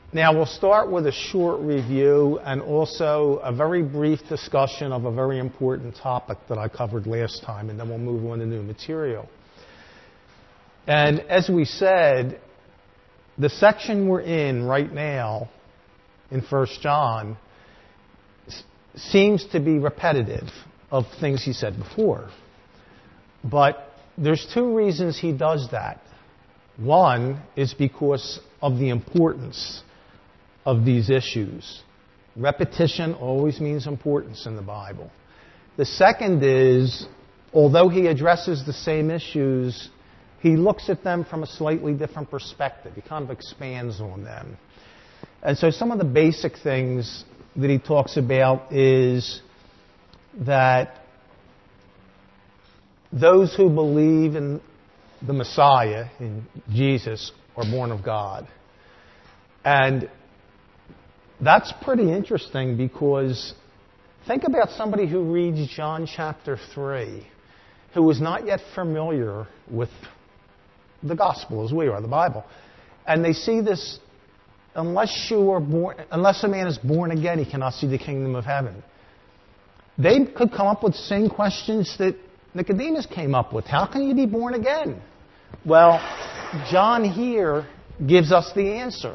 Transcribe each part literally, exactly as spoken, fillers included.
Now we'll start with a short review and also a very brief discussion of a very important topic that I covered last time, and then we'll move on to new material. And as we said, the section we're in right now in First John s- seems to be repetitive of things he said before. But there's two reasons he does that. One is because of the importance of these issues. Repetition always means importance in the Bible. The second is, although he addresses the same issues, he looks at them from a slightly different perspective. He kind of expands on them. And so some of the basic things that he talks about is that those who believe in the Messiah, in Jesus, are born of God. And that's pretty interesting because think about somebody who reads John chapter three, who is not yet familiar with the gospel as we are, the Bible. And they see this, unless you are born, unless a man is born again, he cannot see the kingdom of heaven. They could come up with the same questions that Nicodemus came up with. How can you be born again? Well, John here gives us the answer.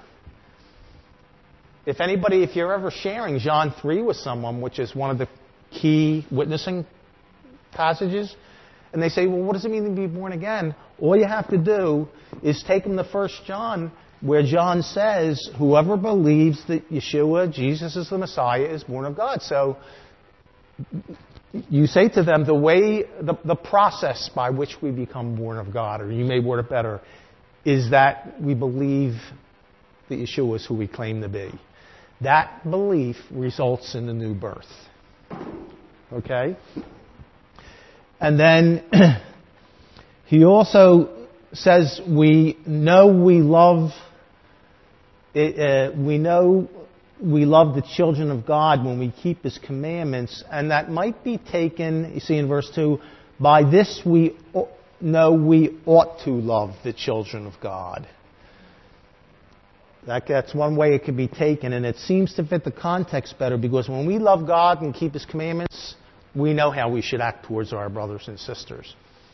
If anybody, if you're ever sharing John three with someone, which is one of the key witnessing passages, and they say, well, what does it mean to be born again? All you have to do is take them to First John, where John says, whoever believes that Yeshua, Jesus is the Messiah, is born of God. So you say to them, the way, the, the process by which we become born of God, or you may word it better, is that we believe that Yeshua is who we claim to be. That belief results in the new birth. Okay? And then he also says we know we love it, uh, we know we love the children of God when we keep His commandments, and that might be taken, you see in verse two, by this we know we ought to love the children of God. That, that's one way it could be taken, and it seems to fit the context better because when we love God and keep His commandments, we know how we should act towards our brothers and sisters.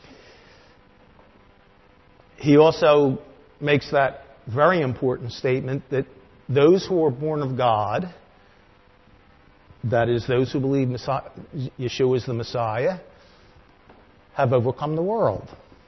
He also makes that very important statement that those who are born of God, that is, those who believe Messiah, Yeshua is the Messiah, have overcome the world.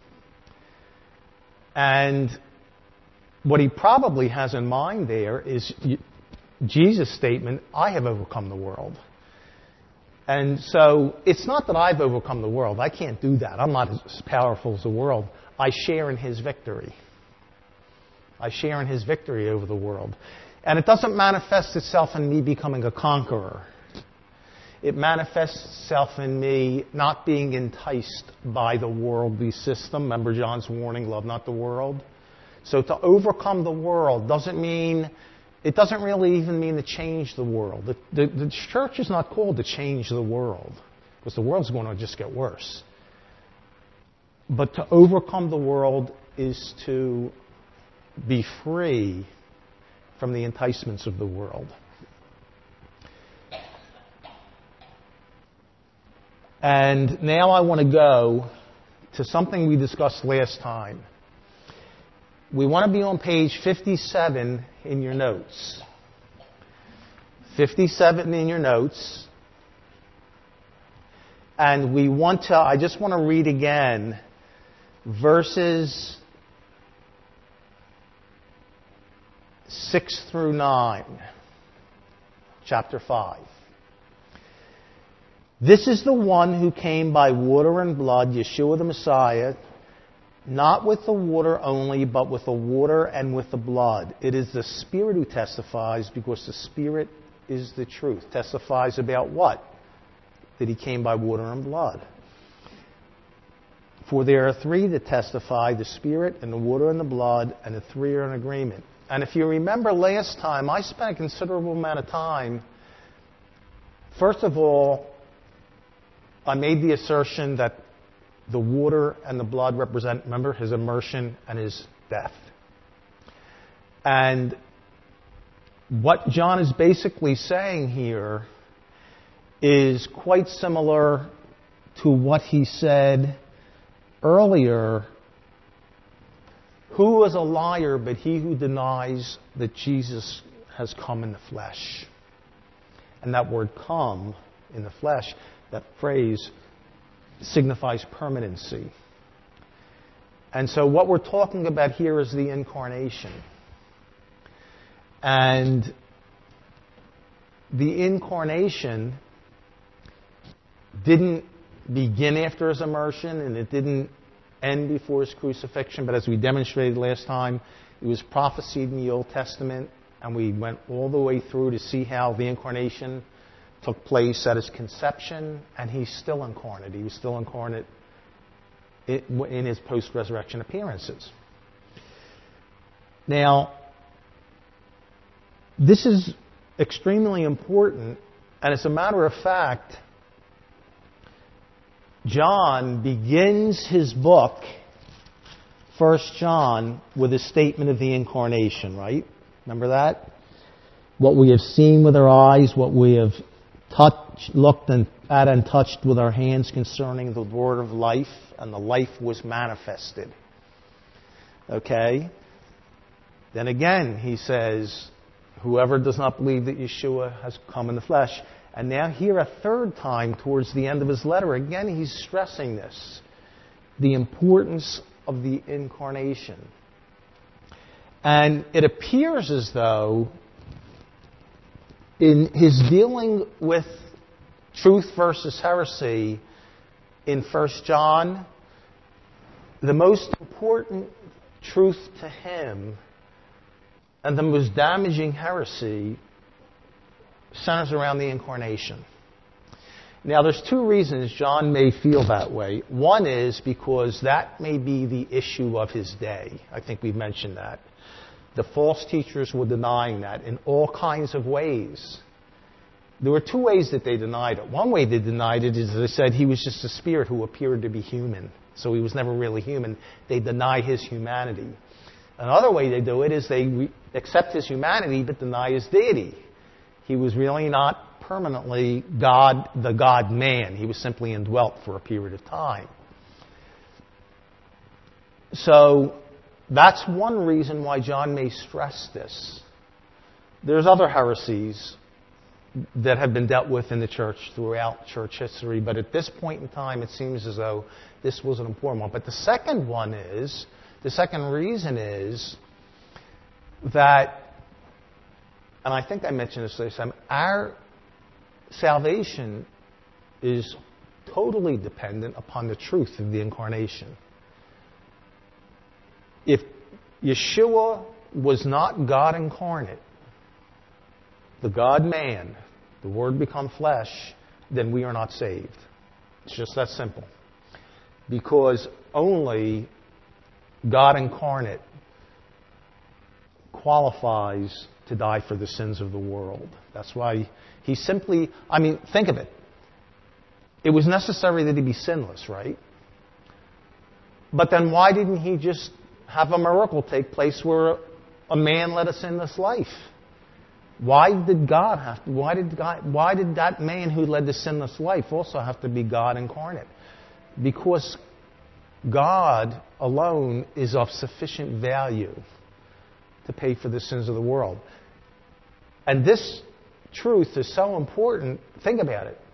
And what he probably has in mind there is Jesus' statement, I have overcome the world. And so it's not that I've overcome the world. I can't do that. I'm not as powerful as the world. I share in His victory. I share in His victory over the world. And it doesn't manifest itself in me becoming a conqueror. It manifests itself in me not being enticed by the worldly system. Remember John's warning, love not the world. So to overcome the world doesn't mean, it doesn't really even mean to change the world. The, the, the church is not called to change the world, because the world's going to just get worse. But to overcome the world is to be free from the enticements of the world. And now I want to go to something we discussed last time. We want to be on page fifty-seven in your notes. fifty-seven in your notes. And we want to, I just want to read again verses six through nine, chapter five. This is the one who came by water and blood, Yeshua the Messiah, not with the water only, but with the water and with the blood. It is the Spirit who testifies, because the Spirit is the truth. Testifies about what? That He came by water and blood. For there are three that testify, the Spirit and the water and the blood, and the three are in agreement. And if you remember last time, I spent a considerable amount of time. First of all, I made the assertion that the water and the blood represent, remember, His immersion and His death. And what John is basically saying here is quite similar to what he said earlier. Who is a liar but he who denies that Jesus has come in the flesh? And that word come in the flesh, that phrase, signifies permanency. And so what we're talking about here is the incarnation. And the incarnation didn't begin after his immersion, and it didn't end before his crucifixion, but as we demonstrated last time, it was prophesied in the Old Testament, and we went all the way through to see how the incarnation took place at his conception, and he's still incarnate. He was still incarnate in his post-resurrection appearances. Now, this is extremely important, and as a matter of fact, John begins his book, First John, with a statement of the incarnation, right? Remember that? What we have seen with our eyes, what we have touched, looked and, at and touched with our hands concerning the word of life, and the life was manifested. Okay? Then again, he says, whoever does not believe that Yeshua has come in the flesh. And now here a third time towards the end of his letter, again he's stressing this, the importance of the incarnation. And it appears as though in his dealing with truth versus heresy in First John, the most important truth to him and the most damaging heresy centers around the incarnation. Now, there's two reasons John may feel that way. One is because that may be the issue of his day. I think we've mentioned that. The false teachers were denying that in all kinds of ways. There were two ways that they denied it. One way they denied it is they said he was just a spirit who appeared to be human. So he was never really human. They deny his humanity. Another way they do it is they re- accept his humanity but deny his deity. He was really not permanently God, the God-man. He was simply indwelt for a period of time. So that's one reason why John may stress this. There's other heresies that have been dealt with in the church throughout church history, but at this point in time, it seems as though this was an important one. But the second one is, the second reason is that, and I think I mentioned this last time, our salvation is totally dependent upon the truth of the incarnation. If Yeshua was not God incarnate, the God-man, the Word become flesh, then we are not saved. It's just that simple. Because only God incarnate qualifies to die for the sins of the world. That's why he simply, I mean, think of it. It was necessary that he be sinless, right? But then why didn't he just have a miracle take place where a man led a sinless life? Why did God have to, why did God, why did that man who led the sinless life also have to be God incarnate? Because God alone is of sufficient value to pay for the sins of the world. And this truth is so important. Think about it.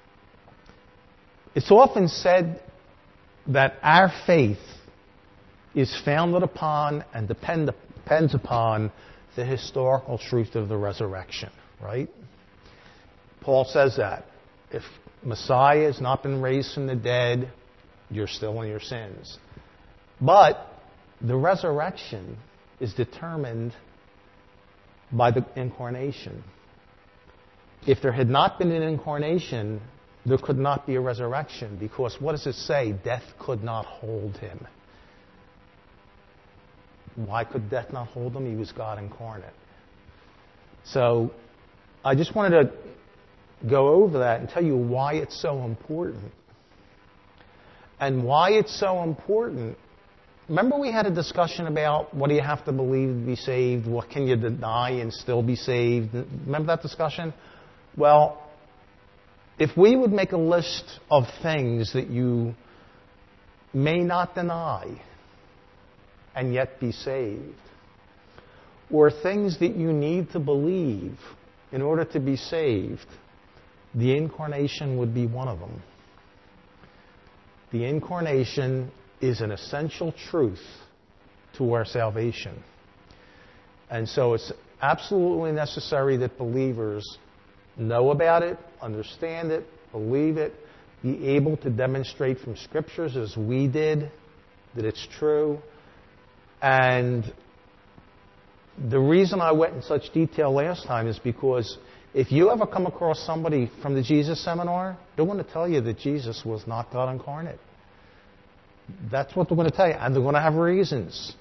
It's often said that our faith is founded upon and depend, depends upon the historical truth of the resurrection, right? Paul says that. If Messiah has not been raised from the dead, you're still in your sins. But the resurrection is determined by the incarnation. If there had not been an incarnation, there could not be a resurrection, because what does it say? Death could not hold him. Why could death not hold him? He was God incarnate. So I just wanted to go over that and tell you why it's so important. And why it's so important remember we had a discussion about what do you have to believe to be saved? What can you deny and still be saved? Remember that discussion? Well, if we would make a list of things that you may not deny and yet be saved, or things that you need to believe in order to be saved, the incarnation would be one of them. The incarnation is an essential truth to our salvation. And so it's absolutely necessary that believers know about it, understand it, believe it, be able to demonstrate from Scriptures, as we did, that it's true. And the reason I went in such detail last time is because if you ever come across somebody from the Jesus Seminar, they're going to tell you that Jesus was not God incarnate. That's what they're going to tell you, and they're going to have reasons.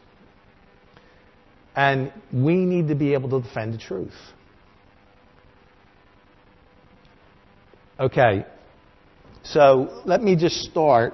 And we need to be able to defend the truth. Okay, so let me just start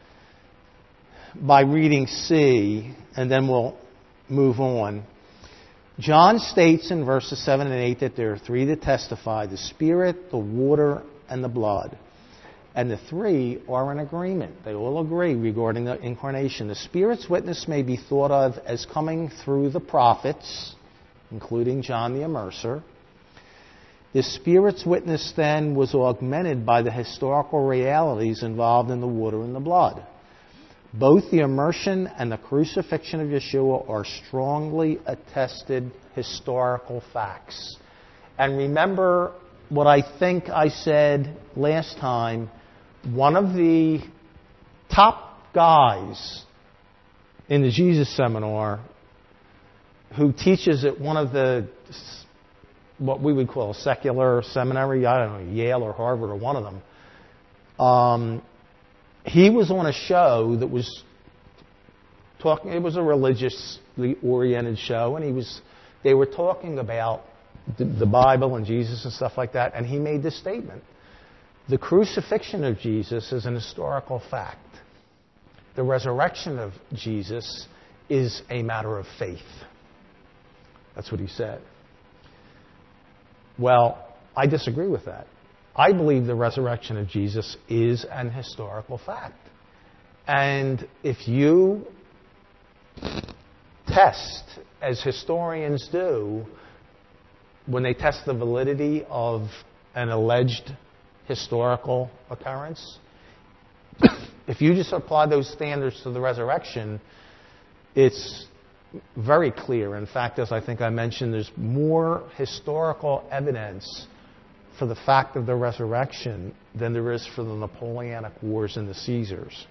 by reading C, and then we'll move on. John states in verses seven and eight that there are three that testify, the Spirit, the water, and the blood. And the three are in agreement. They all agree regarding the incarnation. The Spirit's witness may be thought of as coming through the prophets, including John the Immerser. The Spirit's witness then was augmented by the historical realities involved in the water and the blood. Both the immersion and the crucifixion of Yeshua are strongly attested historical facts. And remember what I think I said last time. One of the top guys in the Jesus Seminar who teaches at one of the, what we would call a secular seminary, I don't know, Yale or Harvard or one of them, um, he was on a show that was talking, it was a religiously oriented show, and he was, they were talking about the, the Bible and Jesus and stuff like that, and he made this statement. The crucifixion of Jesus is an historical fact. The resurrection of Jesus is a matter of faith. That's what he said. Well, I disagree with that. I believe the resurrection of Jesus is an historical fact. And if you test, as historians do, when they test the validity of an alleged historical occurrence, if you just apply those standards to the resurrection, it's very clear. In fact, as I think I mentioned, there's more historical evidence for the fact of the resurrection than there is for the Napoleonic Wars and the Caesars.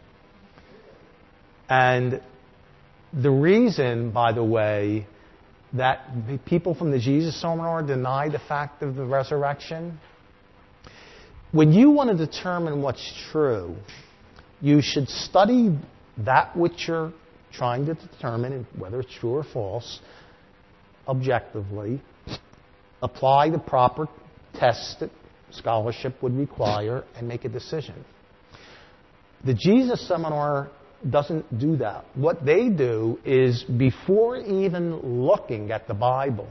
And the reason, by the way, that people from the Jesus Seminar deny the fact of the resurrection, when you want to determine what's true, you should study that which you're trying to determine, whether it's true or false, objectively, apply the proper tests that scholarship would require, and make a decision. The Jesus Seminar doesn't do that. What they do is, before even looking at the Bible,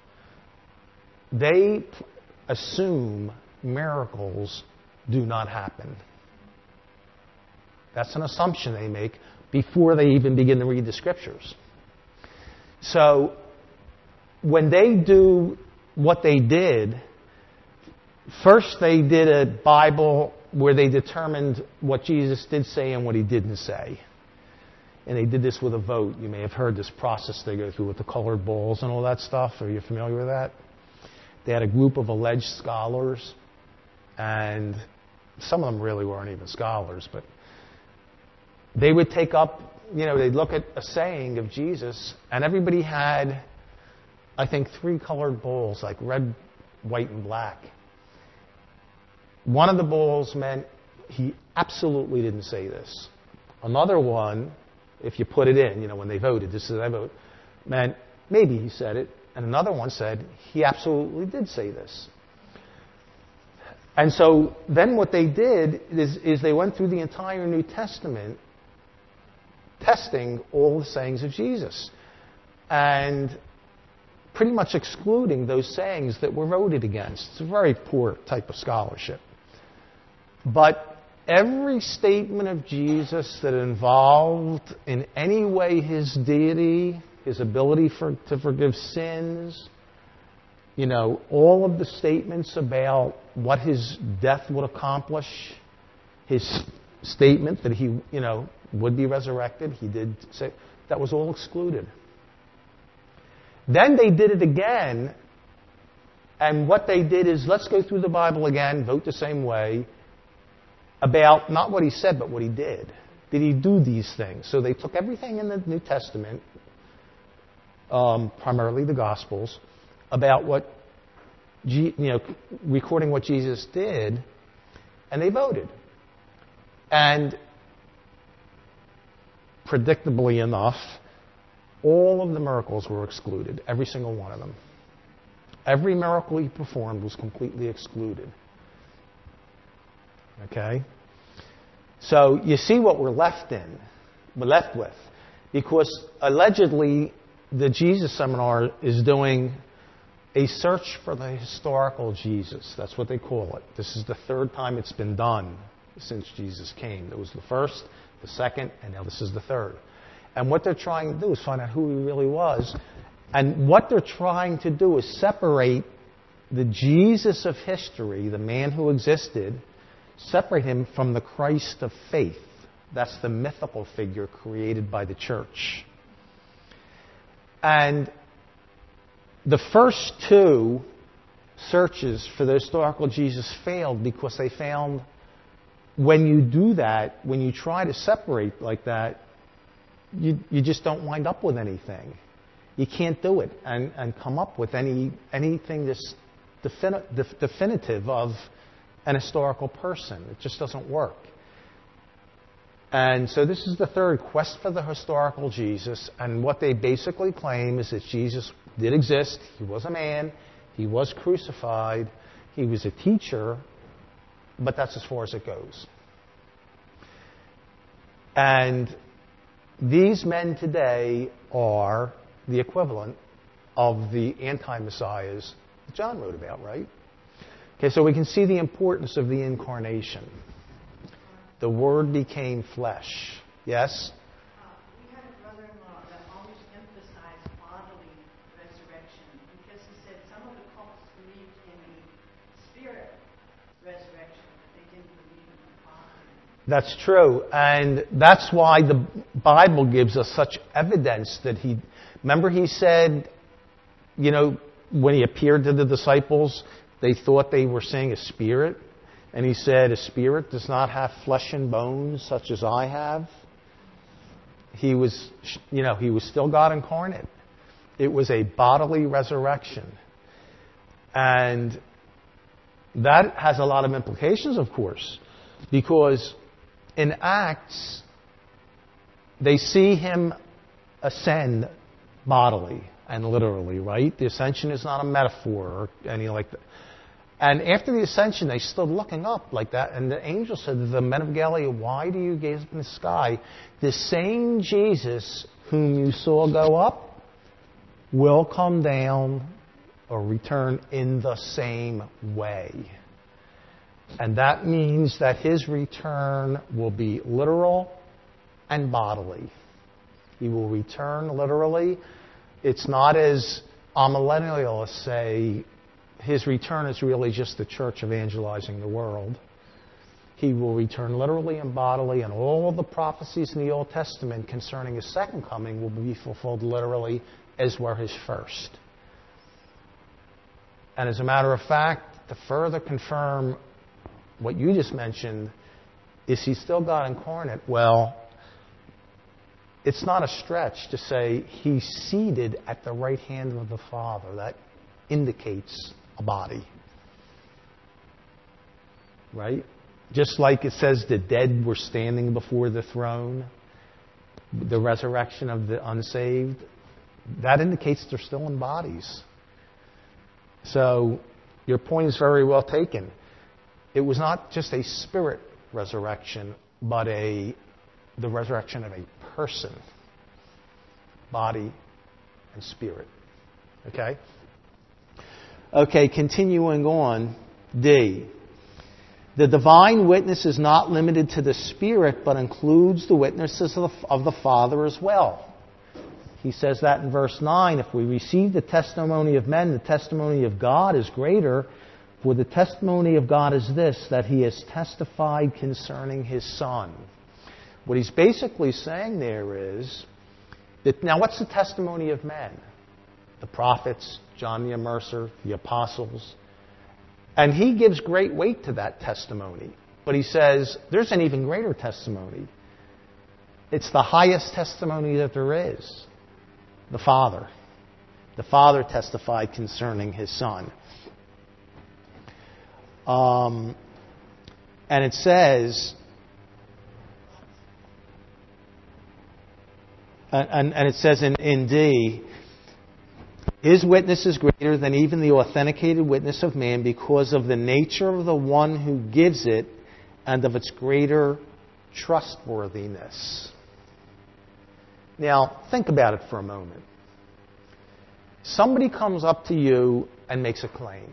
they assume miracles do not happen. That's an assumption they make before they even begin to read the Scriptures. So, when they do what they did, first they did a Bible where they determined what Jesus did say and what he didn't say. And they did this with a vote. You may have heard this process they go through with the colored balls and all that stuff. Are you familiar with that? They had a group of alleged scholars, and some of them really weren't even scholars, but they would take up, you know, they'd look at a saying of Jesus, and everybody had, I think, three colored bowls, like red, white, and black. One of the bowls meant he absolutely didn't say this. Another one, if you put it in, you know, when they voted, this is I vote, meant maybe he said it. And another one said he absolutely did say this. And so then what they did is, is they went through the entire New Testament testing all the sayings of Jesus and pretty much excluding those sayings that were voted against. It's a very poor type of scholarship. But every statement of Jesus that involved in any way his deity, his ability for, to forgive sins, you know, all of the statements about what his death would accomplish, his statement that he, you know, would be resurrected, he did say, that was all excluded. Then they did it again, and what they did is, let's go through the Bible again, vote the same way, about not what he said, but what he did. Did he do these things? So they took everything in the New Testament, um, primarily the Gospels, about what, you know, recording what Jesus did, and they voted. And predictably enough, all of the miracles were excluded, every single one of them. Every miracle he performed was completely excluded. Okay? So you see what we're left in, we're left with. Because allegedly, the Jesus Seminar is doing a search for the historical Jesus. That's what they call it. This is the third time it's been done since Jesus came. There was the first, the second, and now this is the third. And what they're trying to do is find out who he really was. And what they're trying to do is separate the Jesus of history, the man who existed, separate him from the Christ of faith. That's the mythical figure created by the church. And the first two searches for the historical Jesus failed because they found when you do that, when you try to separate like that, you, you just don't wind up with anything. You can't do it and, and come up with any anything that's defini- def- definitive of an historical person. It just doesn't work. And so this is the third quest for the historical Jesus. And what they basically claim is that Jesus did exist. He was a man. He was crucified. He was a teacher. But that's as far as it goes. And these men today are the equivalent of the anti-messiahs that John wrote about, right? Okay, so we can see the importance of the incarnation. The Word became flesh. Yes? Uh, we had a brother-in-law that always emphasized bodily resurrection because he said some of the cults believed in the spirit resurrection, but they didn't believe in the body. That's true. And that's why the Bible gives us such evidence that he... Remember he said, you know, when he appeared to the disciples, they thought they were seeing a spirit. And he said, a spirit does not have flesh and bones such as I have. He was, you know, he was still God incarnate. It was a bodily resurrection. And that has a lot of implications, of course, because in Acts, they see him ascend bodily and literally, right? The ascension is not a metaphor or anything like that. And after the ascension, they stood looking up like that. And the angel said to the men of Galilee, why do you gaze up in the sky? The same Jesus whom you saw go up will come down or return in the same way. And that means that his return will be literal and bodily. He will return literally. It's not as amillennialists say, his return is really just the church evangelizing the world. He will return literally and bodily, and all of the prophecies in the Old Testament concerning his second coming will be fulfilled literally as were his first. And as a matter of fact, to further confirm what you just mentioned, is he still God incarnate? Well, it's not a stretch to say he's seated at the right hand of the Father. That indicates a body. Right? Just like it says the dead were standing before the throne, the resurrection of the unsaved, that indicates they're still in bodies. So your point is very well taken. It was not just a spirit resurrection, but a the resurrection of a person, body and spirit. Okay? Okay, continuing on. D. The divine witness is not limited to the Spirit, but includes the witnesses of the, of the Father as well. He says that in verse nine, if we receive the testimony of men, the testimony of God is greater, for the testimony of God is this, that He has testified concerning His Son. What he's basically saying there is, that now what's the testimony of men? The prophets, John the Immerser, the apostles. And he gives great weight to that testimony. But he says, there's an even greater testimony. It's the highest testimony that there is. The Father. The Father testified concerning His Son. Um, and it says, and, and it says in, in D, His witness is greater than even the authenticated witness of man because of the nature of the one who gives it and of its greater trustworthiness. Now, think about it for a moment. Somebody comes up to you and makes a claim.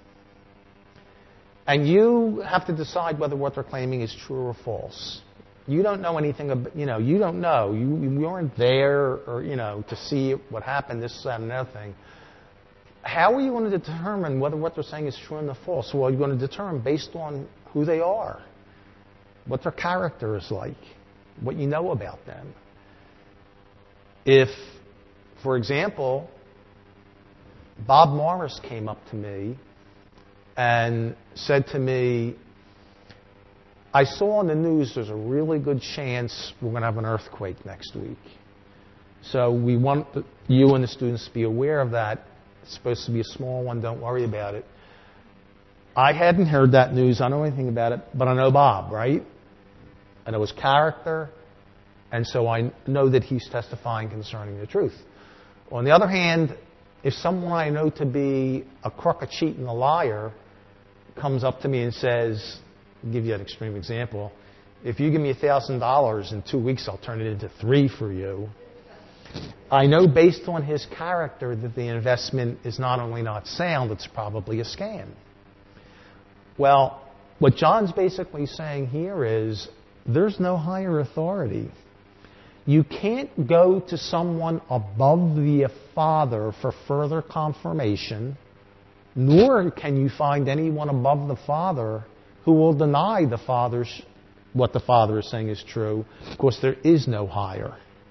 And you have to decide whether what they're claiming is true or false. You don't know anything about, you know, you don't know. You, you weren't there, or, you know, to see what happened, this, that, and another thing. How are you going to determine whether what they're saying is true or false? Well, you're going to determine based on who they are, what their character is like, what you know about them. If, for example, Bob Morris came up to me and said to me, I saw on the news there's a really good chance we're going to have an earthquake next week. So we want the, you and the students to be aware of that. It's supposed to be a small one. Don't worry about it. I hadn't heard that news. I don't know anything about it, but I know Bob, right? I know his character, and so I know that he's testifying concerning the truth. On the other hand, if someone I know to be a crook, a cheat, and a liar comes up to me and says, I'll give you an extreme example, if you give me one thousand dollars in two weeks, I'll turn it into three for you. I know based on his character that the investment is not only not sound, it's probably a scam. Well, what John's basically saying here is there's no higher authority. You can't go to someone above the Father for further confirmation, nor can you find anyone above the Father who will deny the Father's, what the Father is saying is true. Of course, there is no higher.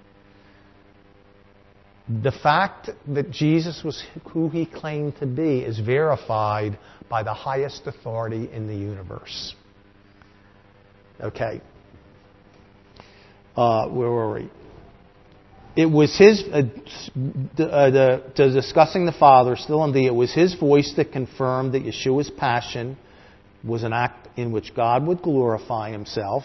The fact that Jesus was who He claimed to be is verified by the highest authority in the universe. Okay. Uh, where were we? It was His, uh, the, uh, the, the discussing the Father, still in the, it was His voice that confirmed that Yeshua's passion was an act in which God would glorify Himself.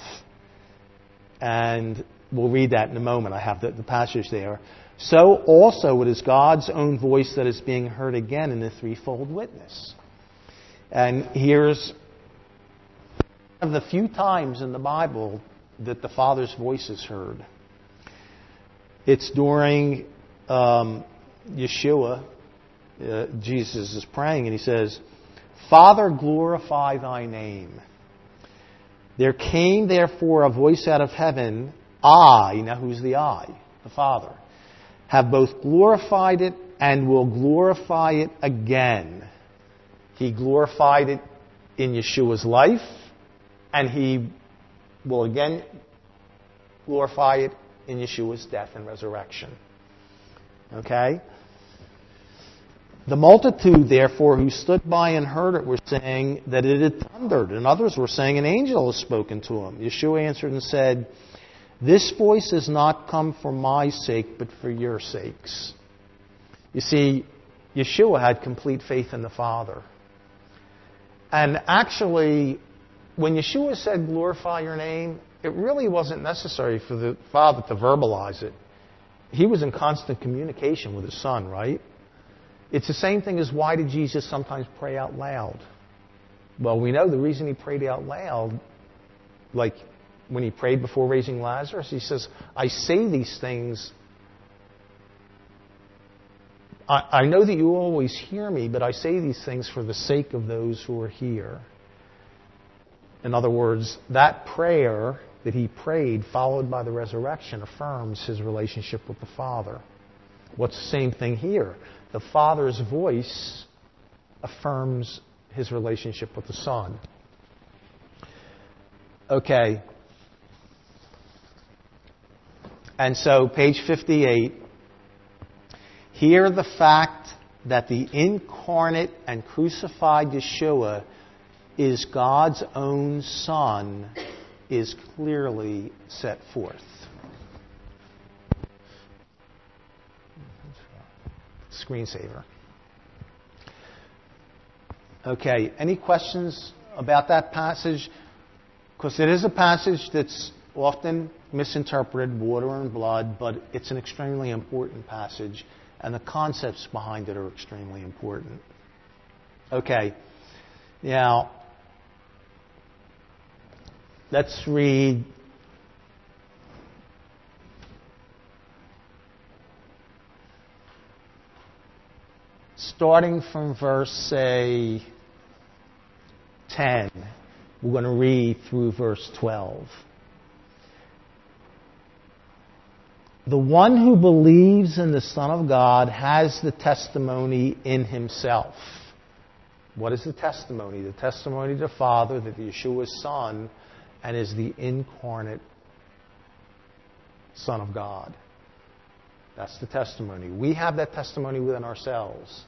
And we'll read that in a moment. I have the, the passage there. So also it is God's own voice that is being heard again in the threefold witness. And here's one of the few times in the Bible that the Father's voice is heard. It's during um, Yeshua. Uh, Jesus is praying and He says, Father, glorify Thy name. There came therefore a voice out of heaven, I, now who's the I? The Father, have both glorified it and will glorify it again. He glorified it in Yeshua's life, and He will again glorify it in Yeshua's death and resurrection. Okay? The multitude, therefore, who stood by and heard it were saying that it had thundered, and others were saying an angel has spoken to him. Yeshua answered and said, This voice has not come for my sake, but for your sakes. You see, Yeshua had complete faith in the Father. And actually, when Yeshua said, glorify your name, it really wasn't necessary for the Father to verbalize it. He was in constant communication with His Son, right? It's the same thing as why did Jesus sometimes pray out loud? Well, we know the reason He prayed out loud, like when he prayed before raising Lazarus. He says, I say these things. I, I know that you always hear me, but I say these things for the sake of those who are here. In other words, that prayer that he prayed, followed by the resurrection, affirms his relationship with the Father. What's the same thing here? The Father's voice affirms his relationship with the Son. Okay. And so, page fifty-eight. Here the fact that the incarnate and crucified Yeshua is God's own Son is clearly set forth. Screensaver. Okay, any questions about that passage? Because it is a passage that's often misinterpreted, water and blood, but it's an extremely important passage, and the concepts behind it are extremely important. Okay, now let's read starting from verse, say, ten. We're going to read through verse twelve. The one who believes in the Son of God has the testimony in himself. What is the testimony? The testimony to the Father that Yeshua is Son and is the incarnate Son of God. That's the testimony. We have that testimony within ourselves.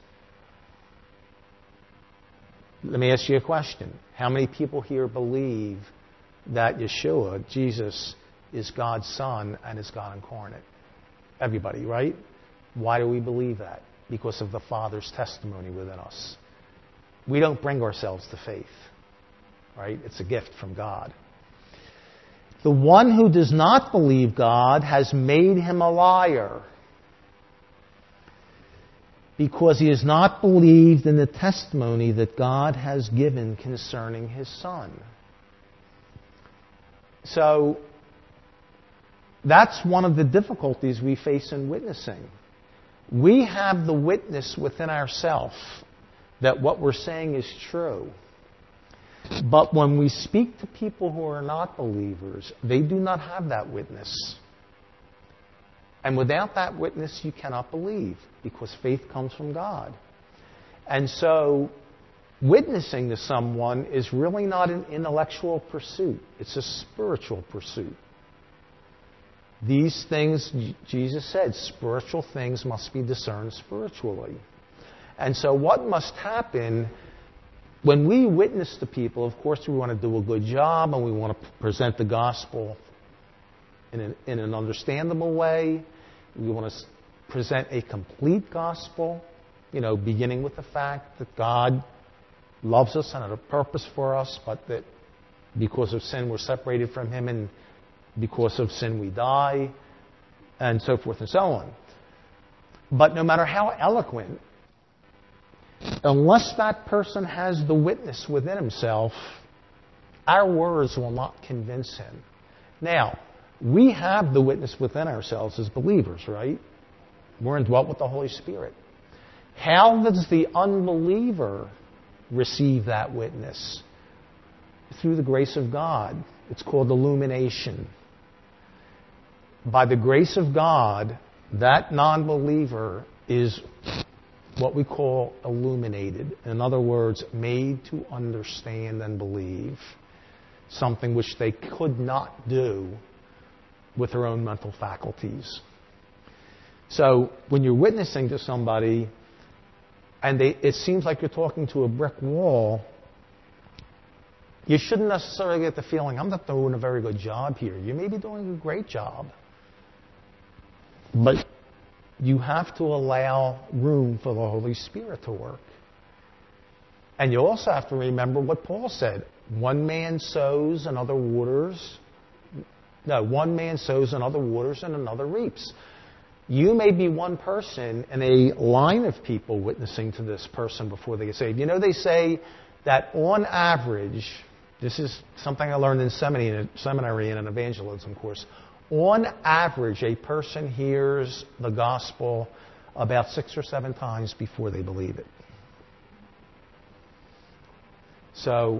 Let me ask you a question. How many people here believe that Yeshua, Jesus, is God's Son and is God incarnate? Everybody, right? Why do we believe that? Because of the Father's testimony within us. We don't bring ourselves to faith, right? It's a gift from God. The one who does not believe God has made him a liar, because he has not believed in the testimony that God has given concerning his Son. So, that's one of the difficulties we face in witnessing. We have the witness within ourselves that what we're saying is true. But when we speak to people who are not believers, they do not have that witness. And without that witness, you cannot believe, because faith comes from God. And so, witnessing to someone is really not an intellectual pursuit. It's a spiritual pursuit. These things, Jesus said, spiritual things must be discerned spiritually. And so what must happen when we witness to people? Of course, we want to do a good job, and we want to present the gospel in an, in an understandable way. We want to present a complete gospel, you know, beginning with the fact that God loves us and had a purpose for us, but that because of sin we're separated from Him, and because of sin we die, and so forth and so on. But no matter how eloquent, unless that person has the witness within himself, our words will not convince him. Now, we have the witness within ourselves as believers, right? We're indwelt with the Holy Spirit. How does the unbeliever receive that witness? Through the grace of God. It's called illumination. By the grace of God, that non-believer is what we call illuminated. In other words, made to understand and believe something which they could not do with their own mental faculties. So when you're witnessing to somebody and they, it seems like you're talking to a brick wall, you shouldn't necessarily get the feeling, I'm not doing a very good job here. You may be doing a great job. But you have to allow room for the Holy Spirit to work. And you also have to remember what Paul said. One man sows, another waters. No, one man sows, another waters, and another reaps. You may be one person in a line of people witnessing to this person before they get saved. You know, they say that on average, This is something I learned in seminary, seminary in an evangelism course. On average, a person hears the gospel about six or seven times before they believe it. So,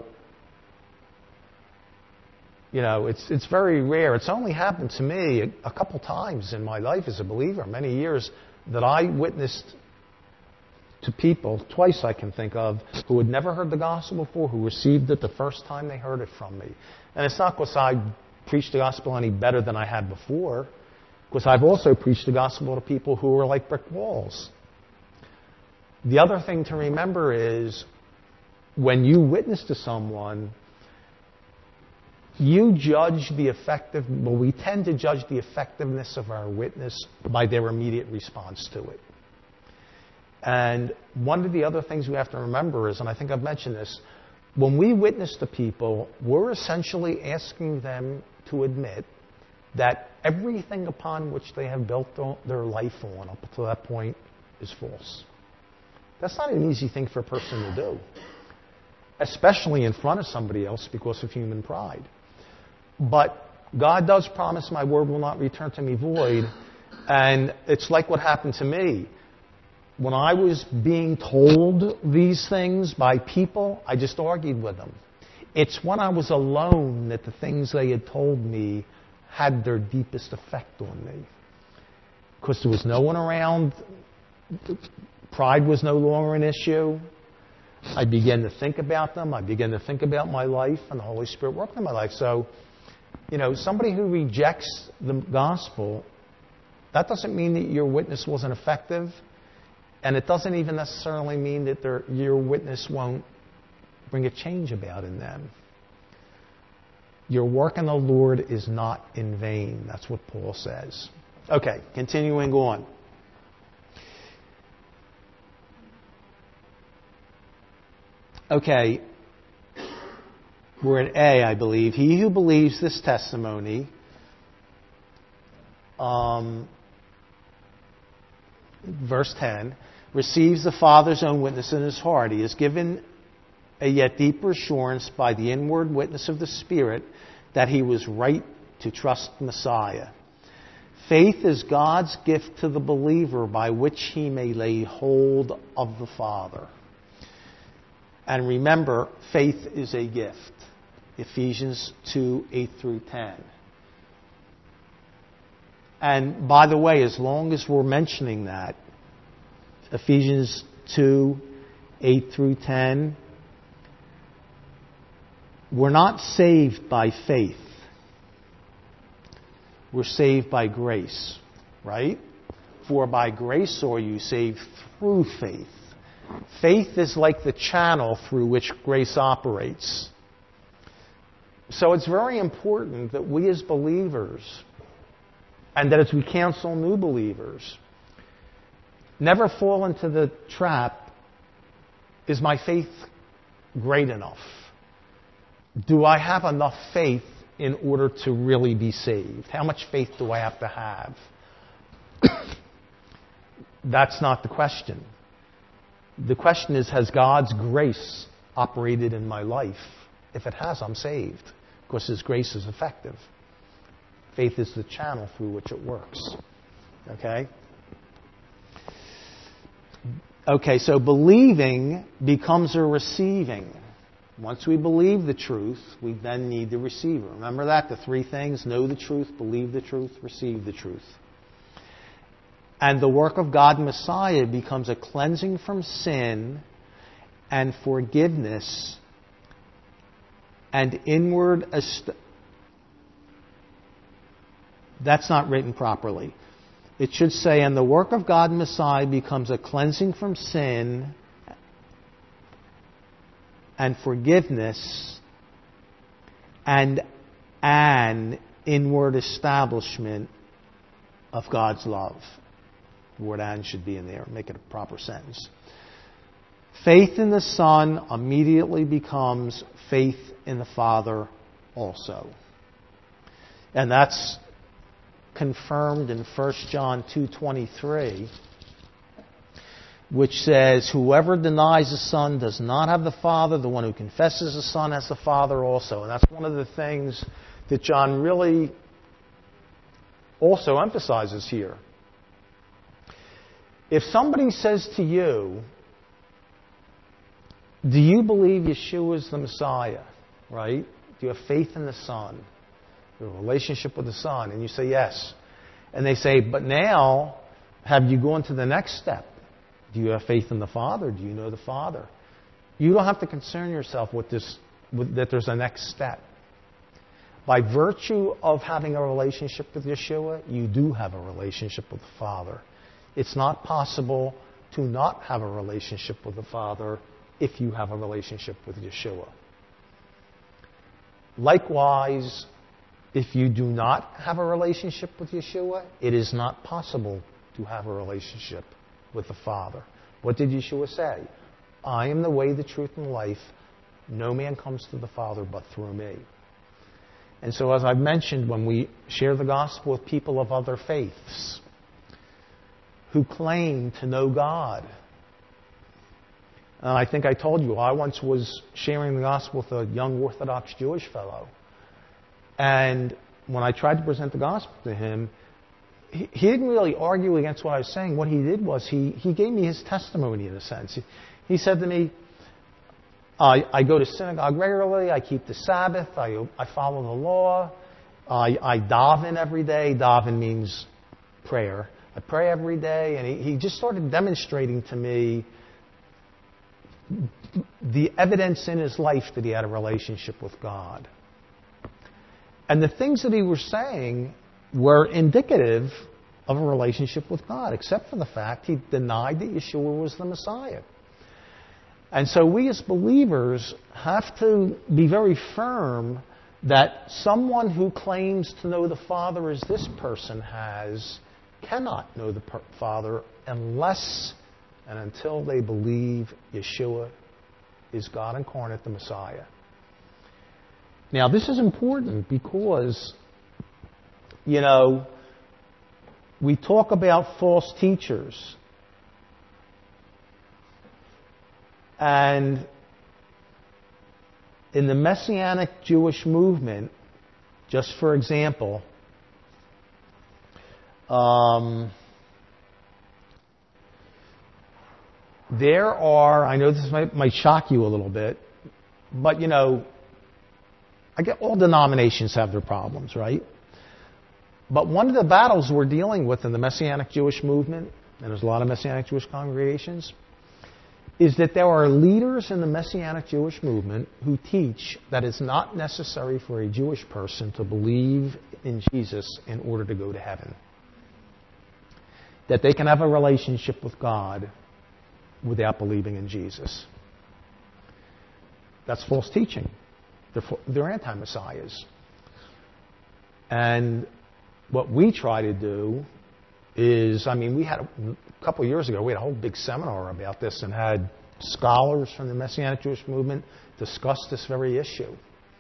you know, it's it's very rare. It's only happened to me a, a couple times in my life as a believer, many years, that I witnessed to people, twice I can think of, who had never heard the gospel before, who received it the first time they heard it from me. And it's not because I preached the gospel any better than I had before, because I've also preached the gospel to people who are like brick walls. The other thing to remember is, when you witness to someone, you judge the effective, well, we tend to judge the effectiveness of our witness by their immediate response to it. And one of the other things we have to remember is, and I think I've mentioned this, when we witness to people, we're essentially asking them to admit that everything upon which they have built their life on up to that point is false. That's not an easy thing for a person to do, especially in front of somebody else because of human pride. But God does promise, my word will not return to me void. And it's like what happened to me. When I was being told these things by people, I just argued with them. It's when I was alone that the things they had told me had their deepest effect on me. Because there was no one around. Pride was no longer an issue. I began to think about them. I began to think about my life, and the Holy Spirit worked in my life. So, you know, somebody who rejects the gospel, that doesn't mean that your witness wasn't effective. And it doesn't even necessarily mean that their, your witness won't bring a change about in them. Your work in the Lord is not in vain. That's what Paul says. Okay, continuing on. Okay, we're in A, I believe. He who believes this testimony, um, verse ten, receives the Father's own witness in his heart. He is given a yet deeper assurance by the inward witness of the Spirit that he was right to trust Messiah. Faith is God's gift to the believer by which he may lay hold of the Father. And remember, faith is a gift. Ephesians two, eight through ten. And by the way, as long as we're mentioning that, Ephesians two, eight through ten, we're not saved by faith. We're saved by grace, right? For by grace are you saved through faith. Faith is like the channel through which grace operates. So it's very important that we as believers, and that as we counsel new believers, never fall into the trap, is my faith great enough? Do I have enough faith in order to really be saved? How much faith do I have to have? That's not the question. The question is, has God's grace operated in my life? If it has, I'm saved, because His grace is effective. Faith is the channel through which it works. Okay? Okay, so believing becomes a receiving. Once we believe the truth, we then need to receive it. Remember that? The three things: know the truth, believe the truth, receive the truth. And the work of God and Messiah becomes a cleansing from sin and forgiveness and inward... Est- That's not written properly. It should say, and the work of God and Messiah becomes a cleansing from sin and forgiveness and an inward establishment of God's love. The word "and" should be in there. Make it a proper sentence. Faith in the Son immediately becomes faith in the Father also. And that's confirmed in First John two twenty-three. which says, whoever denies the Son does not have the Father. The one who confesses the Son has the Father also. And that's one of the things that John really also emphasizes here. If somebody says to you, do you believe Yeshua is the Messiah? Right? Do you have faith in the Son? Do you have a relationship with the Son? And you say yes. And they say, but now, have you gone to the next step? Do you have faith in the Father? Do you know the Father? You don't have to concern yourself with this, with, that there's a next step. By virtue of having a relationship with Yeshua, you do have a relationship with the Father. It's not possible to not have a relationship with the Father if you have a relationship with Yeshua. Likewise, if you do not have a relationship with Yeshua, it is not possible to have a relationship with the Father. What did Yeshua say? I am the way, the truth, and the life. No man comes to the Father but through me. And so, as I've mentioned, when we share the gospel with people of other faiths who claim to know God, and I think I told you, I once was sharing the gospel with a young Orthodox Jewish fellow. And when I tried to present the gospel to him, he, he didn't really argue against what I was saying. What he did was he, he gave me his testimony in a sense. He, he said to me, I, I go to synagogue regularly, I keep the Sabbath, I, I follow the law, I, I daven every day. Daven means prayer. I pray every day. And he, he just started demonstrating to me the evidence in his life that he had a relationship with God. And the things that he was saying were indicative of a relationship with God, except for the fact he denied that Yeshua was the Messiah. And so we as believers have to be very firm that someone who claims to know the Father as this person has cannot know the Father unless and until they believe Yeshua is God incarnate, the Messiah. Now, this is important because, you know, we talk about false teachers. And in the Messianic Jewish movement, just for example, um, there are, I know this might, might shock you a little bit, but, you know, I get all denominations have their problems, right? But one of the battles we're dealing with in the Messianic Jewish movement, and there's a lot of Messianic Jewish congregations, is that there are leaders in the Messianic Jewish movement who teach that it's not necessary for a Jewish person to believe in Jesus in order to go to heaven. That they can have a relationship with God without believing in Jesus. That's false teaching. They're, they're anti-messiahs. And what we try to do is, I mean, we had a, a couple of years ago, we had a whole big seminar about this and had scholars from the Messianic Jewish movement discuss this very issue.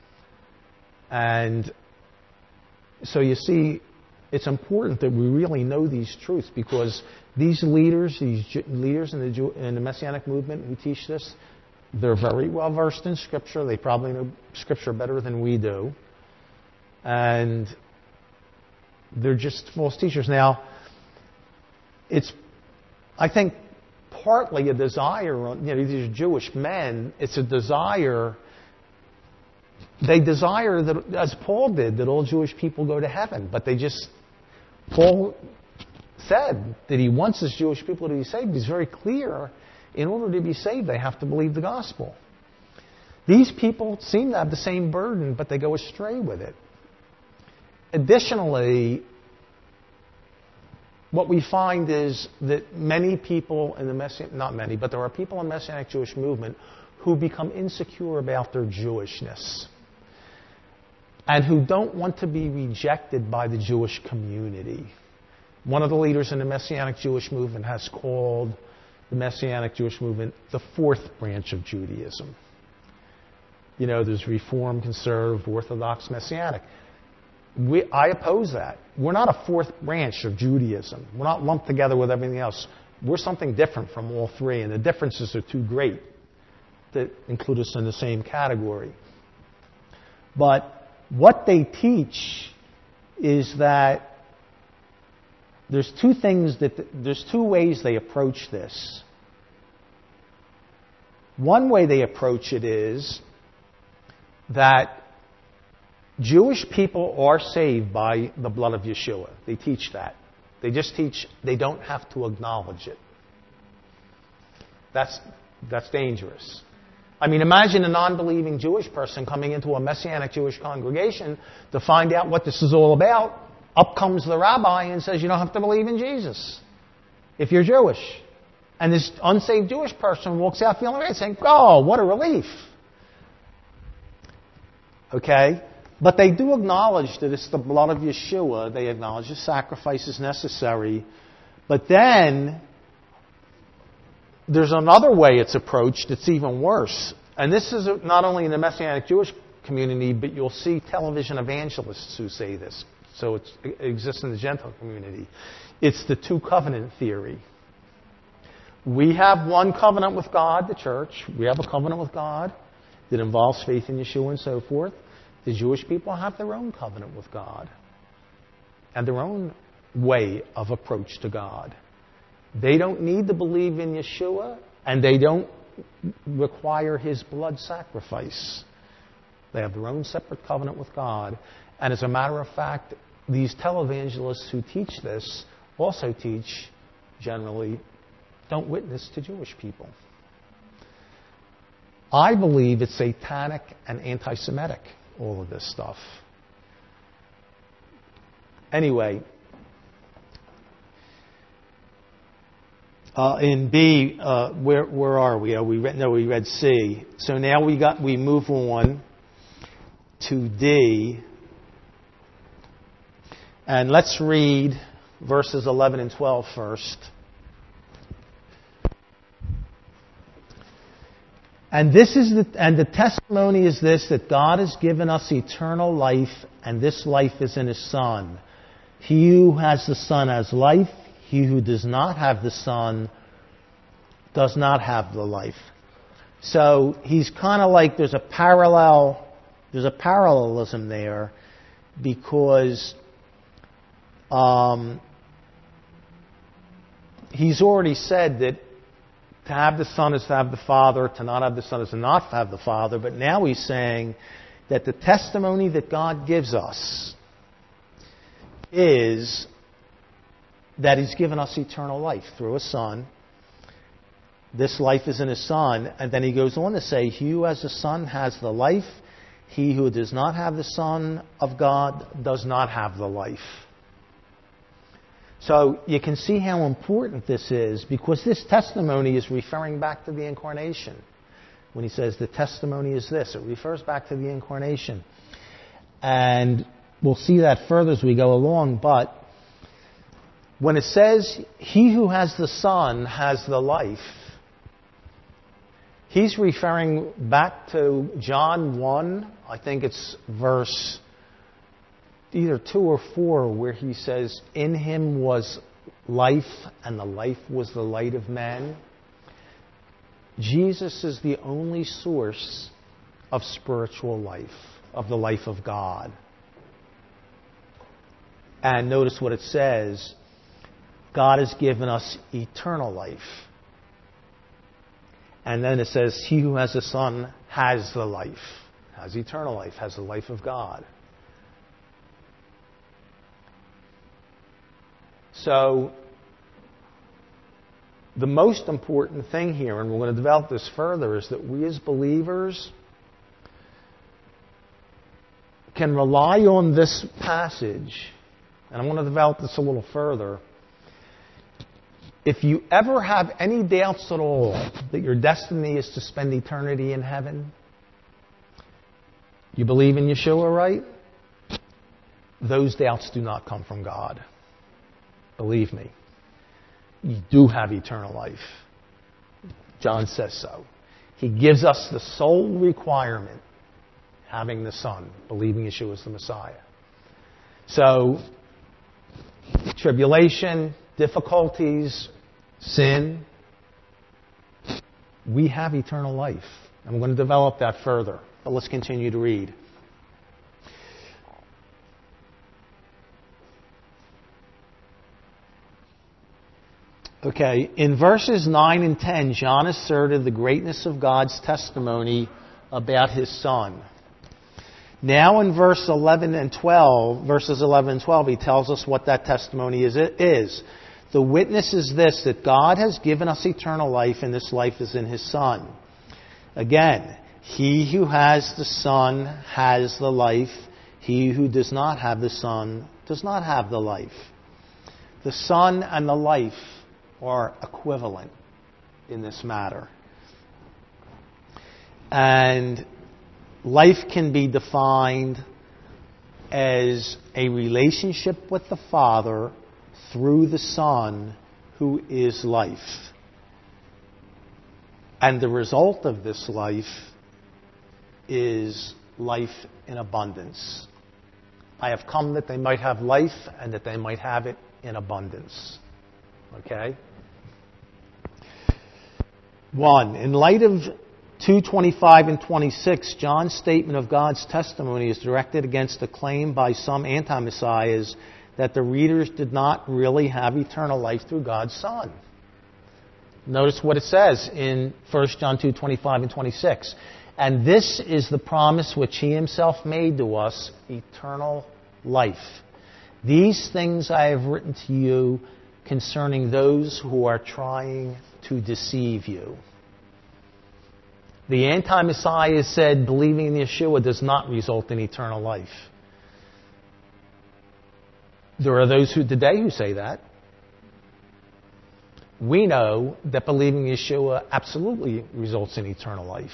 And so you see, it's important that we really know these truths because these leaders, these leaders in the, Jew, in the Messianic movement who teach this, they're very well versed in Scripture. They probably know Scripture better than we do. And they're just false teachers. Now, it's, I think, partly a desire, you know, these Jewish men, it's a desire, they desire that, as Paul did, that all Jewish people go to heaven. But they just, Paul said that he wants his Jewish people to be saved. He's very clear. In order to be saved, they have to believe the gospel. These people seem to have the same burden, but they go astray with it. Additionally, what we find is that many people in the Messianic, not many, but there are people in the Messianic Jewish movement who become insecure about their Jewishness and who don't want to be rejected by the Jewish community. One of the leaders in the Messianic Jewish movement has called the Messianic Jewish movement the fourth branch of Judaism. You know, there's Reform, Conservative, Orthodox, Messianic. We, I oppose that. We're not a fourth branch of Judaism. We're not lumped together with everything else. We're something different from all three, and the differences are too great to include us in the same category. But what they teach is that there's two things that there's two ways they approach this. One way they approach it is that Jewish people are saved by the blood of Yeshua. They teach that. They just teach they don't have to acknowledge it. That's that's dangerous. I mean, imagine a non-believing Jewish person coming into a Messianic Jewish congregation to find out what this is all about. Up comes the rabbi and says, you don't have to believe in Jesus if you're Jewish. And this unsaved Jewish person walks out feeling great, saying, oh, what a relief. Okay? But they do acknowledge that it's the blood of Yeshua. They acknowledge the sacrifice is necessary. But then there's another way it's approached that's even worse. And this is not only in the Messianic Jewish community, but you'll see television evangelists who say this. So it's, it exists in the Gentile community. It's the two covenant theory. We have one covenant with God, the church. We have a covenant with God that involves faith in Yeshua and so forth. The Jewish people have their own covenant with God and their own way of approach to God. They don't need to believe in Yeshua, and they don't require His blood sacrifice. They have their own separate covenant with God. And as a matter of fact, these televangelists who teach this also teach, generally, don't witness to Jewish people. I believe it's satanic and anti-Semitic, all of this stuff. Anyway, uh, in B, uh, where where are we? Oh, we read, no, we read C. So now we got we move on to D, and let's read verses eleven and twelve first. And this is the, and the testimony is this, that God has given us eternal life, and this life is in His Son. He who has the Son has life. He who does not have the Son does not have the life. So he's kind of like there's a parallel, there's a parallelism there, because um, he's already said that to have the Son is to have the Father, to not have the Son is to not have the Father. But now he's saying that the testimony that God gives us is that He's given us eternal life through His Son. This life is in His Son. And then he goes on to say, he who has the Son has the life. He who does not have the Son of God does not have the life. So you can see how important this is, because this testimony is referring back to the Incarnation. When he says the testimony is this, it refers back to the Incarnation. And we'll see that further as we go along. But when it says, he who has the Son has the life, he's referring back to John one, I think it's verse either two or four, where he says, in Him was life, and the life was the light of men. Jesus is the only source of spiritual life, of the life of God. And notice what it says, God has given us eternal life. And then it says, he who has the Son has the life, has eternal life, has the life of God. So, the most important thing here, and we're going to develop this further, is that we as believers can rely on this passage, and I'm going to develop this a little further. If you ever have any doubts at all that your destiny is to spend eternity in heaven, you believe in Yeshua, right? Those doubts do not come from God. Believe me. You do have eternal life. John says so. He gives us the sole requirement, having the Son, believing Yeshua is the Messiah. So, tribulation, difficulties, sin, we have eternal life. And we're going to develop that further. But let's continue to read. Okay, in verses nine and ten, John asserted the greatness of God's testimony about His Son. Now in verse eleven and twelve, verses eleven and twelve, he tells us what that testimony is. It is. The witness is this, that God has given us eternal life, and this life is in His Son. Again, he who has the Son has the life. He who does not have the Son does not have the life. The Son and the life are equivalent in this matter. And life can be defined as a relationship with the Father through the Son, who is life. And the result of this life is life in abundance. I have come that they might have life and that they might have it in abundance. Okay? One, in light of two twenty-five and twenty-six, John's statement of God's testimony is directed against the claim by some anti-messiahs that the readers did not really have eternal life through God's Son. Notice what it says in First John two twenty-five and twenty-six. And this is the promise which He Himself made to us, eternal life. These things I have written to you concerning those who are trying to deceive you. The anti-Messiah said believing in Yeshua does not result in eternal life. There are those who today who say that. We know that believing in Yeshua absolutely results in eternal life.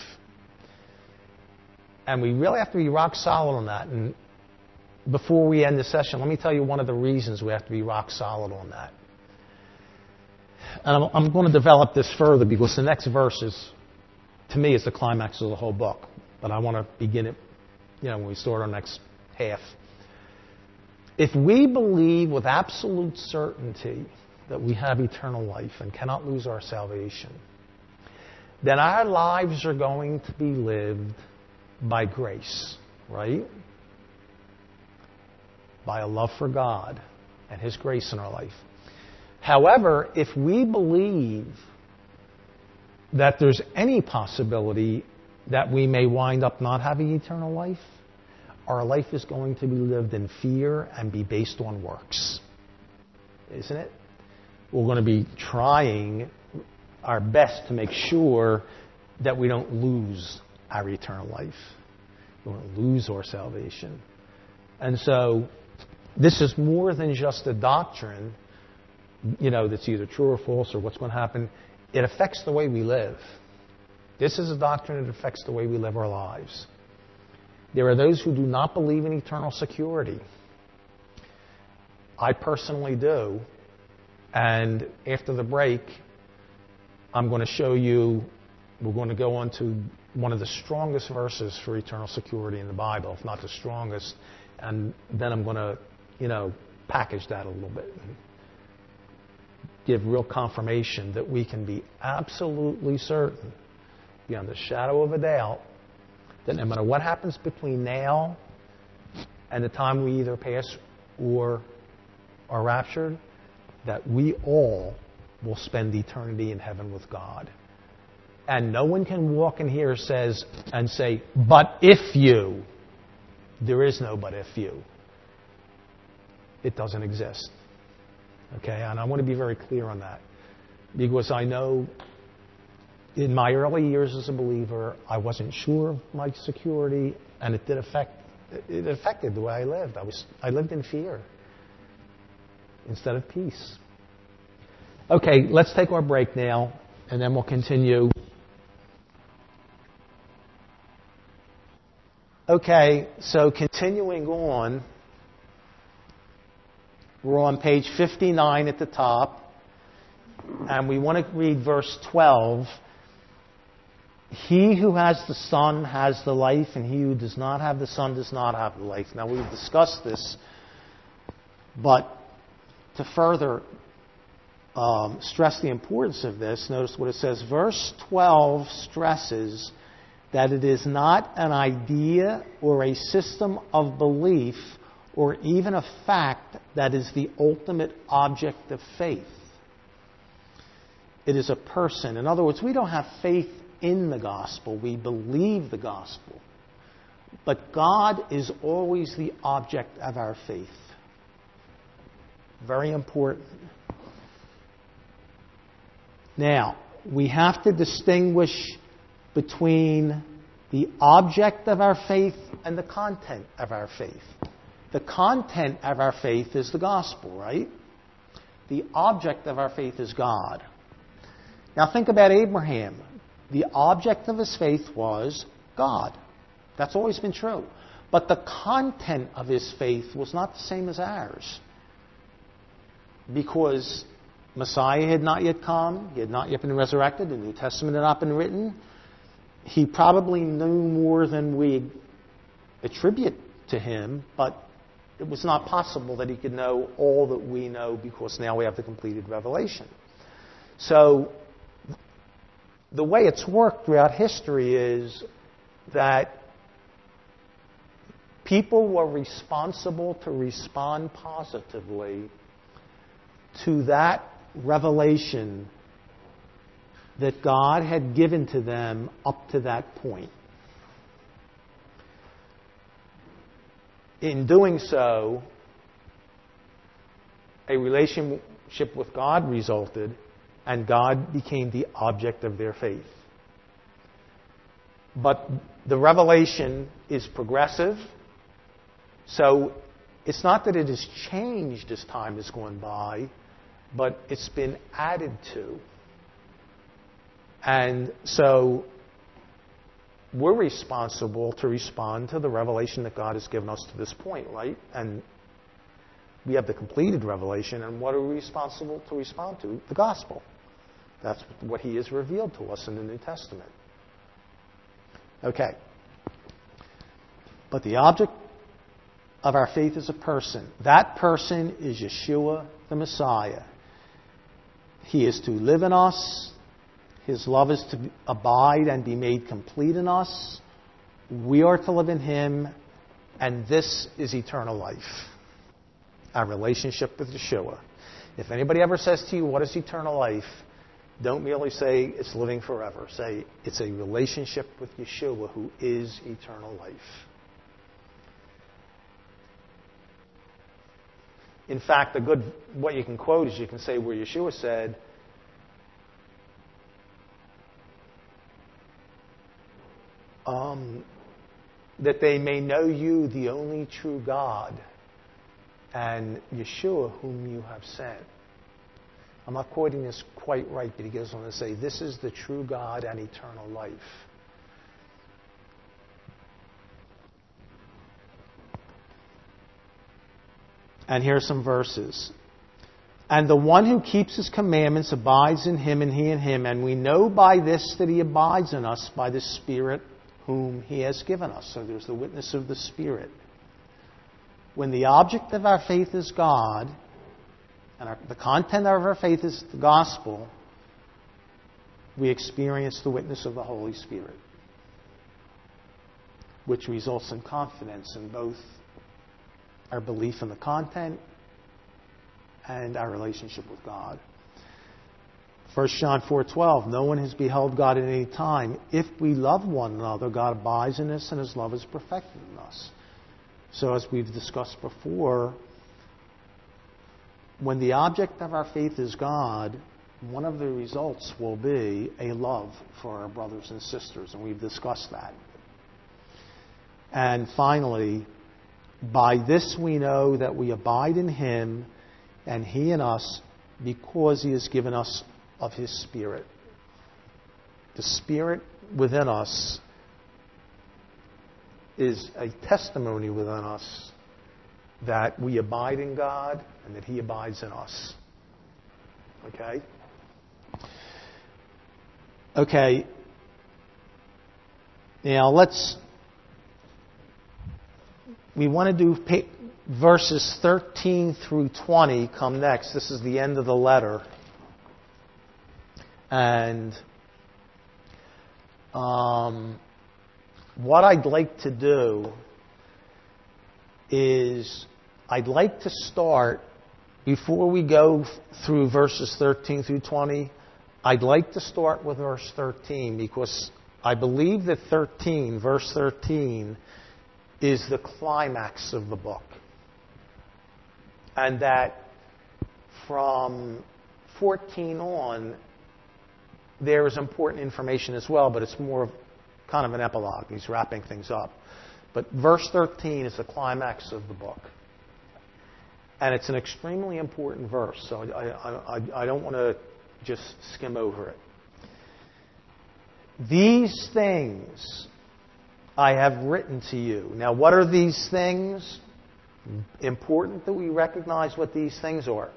And we really have to be rock solid on that. And before we end the session, let me tell you one of the reasons we have to be rock solid on that. And I'm, I'm going to develop this further because the next verse is, to me, is the climax of the whole book. But I want to begin it, you know, when we start our next half. If we believe with absolute certainty that we have eternal life and cannot lose our salvation, then our lives are going to be lived by grace, right? By a love for God and His grace in our life. However, if we believe that there's any possibility that we may wind up not having eternal life, our life is going to be lived in fear and be based on works. Isn't it? We're going to be trying our best to make sure that we don't lose our eternal life. We don't lose our salvation. And so this is more than just a doctrine, you know, that's either true or false or what's going to happen. It affects the way we live. This is a doctrine that affects the way we live our lives. There are those who do not believe in eternal security. I personally do. And after the break, I'm going to show you, we're going to go on to one of the strongest verses for eternal security in the Bible, if not the strongest. And then I'm going to, you know, package that a little bit and give real confirmation that we can be absolutely certain, beyond the shadow of a doubt, that no matter what happens between now and the time we either pass or are raptured, that we all will spend eternity in heaven with God. And no one can walk in here says and say, but if you. There is no but if you. It doesn't exist. Okay, and I want to be very clear on that. Because I know in my early years as a believer, I wasn't sure of my security, and it did affect, it affected the way I lived. I was, I lived in fear instead of peace. Okay, let's take our break now, and then we'll continue. Okay, so continuing on, we're on page fifty-nine at the top, and we want to read verse twelve. He who has the Son has the life, and he who does not have the Son does not have the life. Now, we've discussed this, but to further um, stress the importance of this, notice what it says. Verse twelve stresses that it is not an idea or a system of belief or even a fact that is the ultimate object of faith. It is a person. In other words, we don't have faith in the gospel. We believe the gospel. But God is always the object of our faith. Very important. Now, we have to distinguish between the object of our faith and the content of our faith. The content of our faith is the gospel, right? The object of our faith is God. Now think about Abraham. The object of his faith was God. That's always been true. But the content of his faith was not the same as ours. Because Messiah had not yet come. He had not yet been resurrected. The New Testament had not been written. He probably knew more than we attribute to him, but it was not possible that he could know all that we know because now we have the completed revelation. So the way it's worked throughout history is that people were responsible to respond positively to that revelation that God had given to them up to that point. In doing so, a relationship with God resulted, and God became the object of their faith. But the revelation is progressive, so it's not that it has changed as time has gone by, but it's been added to. And so we're responsible to respond to the revelation that God has given us to this point, right? And we have the completed revelation, and what are we responsible to respond to? The gospel. That's what He has revealed to us in the New Testament. Okay. But the object of our faith is a person. That person is Yeshua the Messiah. He is to live in us. His love is to abide and be made complete in us. We are to live in Him, and this is eternal life. Our relationship with Yeshua. If anybody ever says to you, what is eternal life? Don't merely say it's living forever. Say it's a relationship with Yeshua, who is eternal life. In fact, a good, what you can quote is you can say where Yeshua said, um, that they may know you, the only true God, and Yeshua, whom you have sent. I'm not quoting this quite right, but he goes on to say, this is the true God and eternal life. And here are some verses. And the one who keeps His commandments abides in Him, and He in him. And we know by this that He abides in us by the Spirit whom He has given us. So there's the witness of the Spirit. When the object of our faith is God, and our, the content of our faith is the gospel, we experience the witness of the Holy Spirit, which results in confidence in both our belief in the content and our relationship with God. First John four twelve, no one has beheld God at any time. If we love one another, God abides in us, and His love is perfected in us. So as we've discussed before, when the object of our faith is God, one of the results will be a love for our brothers and sisters, and we've discussed that. And finally, by this we know that we abide in Him, and He in us, because He has given us of His Spirit. The Spirit within us is a testimony within us that we abide in God and that He abides in us. Okay? Okay. Now let's... We want to do verses thirteen through twenty come next. This is the end of the letter. And um, what I'd like to do is I'd like to start, before we go through verses thirteen through twenty, I'd like to start with verse thirteen, because I believe that thirteen, verse thirteen, is the climax of the book. And that from fourteen on, there is important information as well, but it's more of kind of an epilogue. He's wrapping things up. But verse thirteen is the climax of the book. And it's an extremely important verse, so I, I, I don't want to just skim over it. These things I have written to you. Now, what are these things? Important that we recognize what these things are.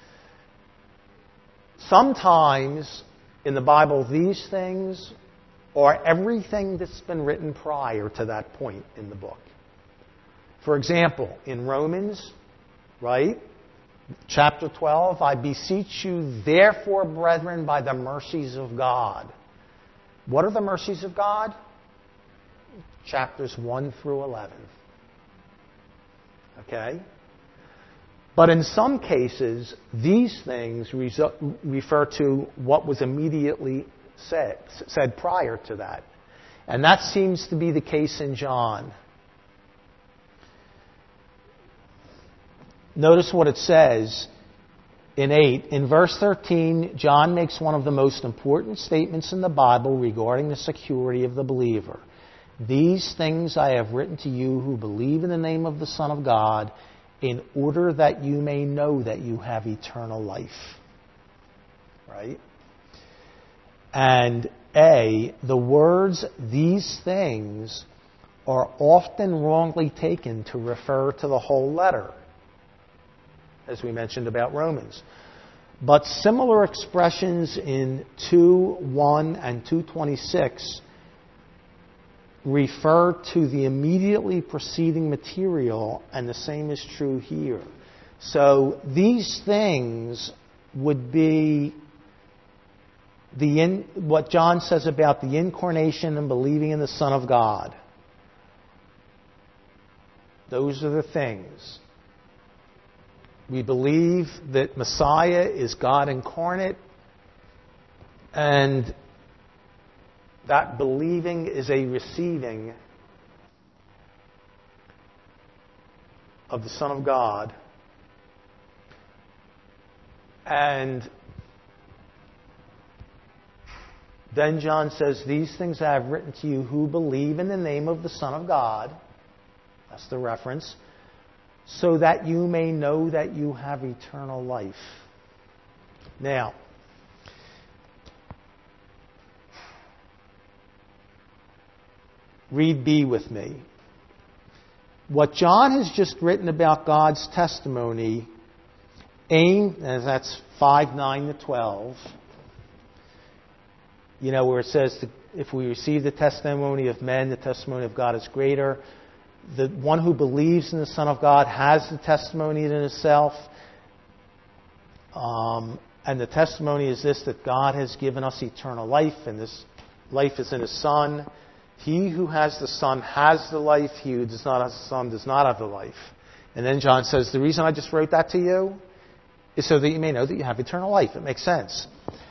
Sometimes in the Bible, these things are everything that's been written prior to that point in the book. For example, in Romans, right? Chapter twelve, I beseech you, therefore, brethren, by the mercies of God. What are the mercies of God? Chapters one through eleven. Okay? But in some cases, these things resu- refer to what was immediately said, said prior to that. And that seems to be the case in John. Notice what it says in eight. In verse thirteen, John makes one of the most important statements in the Bible regarding the security of the believer. These things I have written to you who believe in the name of the Son of God, in order that you may know that you have eternal life. Right? And A, the words, these things, are often wrongly taken to refer to the whole letter, as we mentioned about Romans. But similar expressions in two one and two twenty-six refer to the immediately preceding material, and the same is true here. So these things would be the in, what John says about the incarnation and believing in the Son of God. Those are the things. We believe that Messiah is God incarnate, and that believing is a receiving of the Son of God. And then John says, these things I have written to you who believe in the name of the Son of God. That's the reference. So that you may know that you have eternal life. Now, read B with me. What John has just written about God's testimony, aim, and that's five, nine to twelve, you know, where it says, if we receive the testimony of men, the testimony of God is greater. The one who believes in the Son of God has the testimony in himself. Um, and the testimony is this, that God has given us eternal life, and this life is in His Son. He who has the Son has the life. He who does not have the Son does not have the life. And then John says, the reason I just wrote that to you is so that you may know that you have eternal life. It makes sense.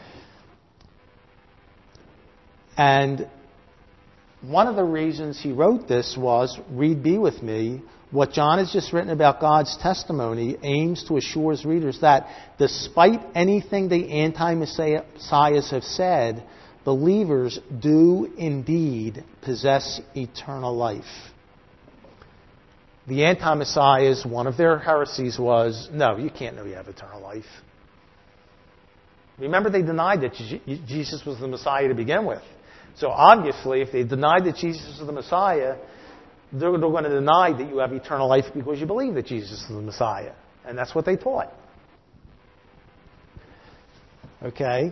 And one of the reasons he wrote this was, read B with me, what John has just written about God's testimony aims to assure his readers that despite anything the anti-messiahs have said, believers do indeed possess eternal life. The anti-messiahs, one of their heresies was, no, you can't know you have eternal life. Remember, they denied that Jesus was the Messiah to begin with. So obviously, if they denied that Jesus is the Messiah, they're, they're going to deny that you have eternal life because you believe that Jesus is the Messiah. And that's what they taught. Okay?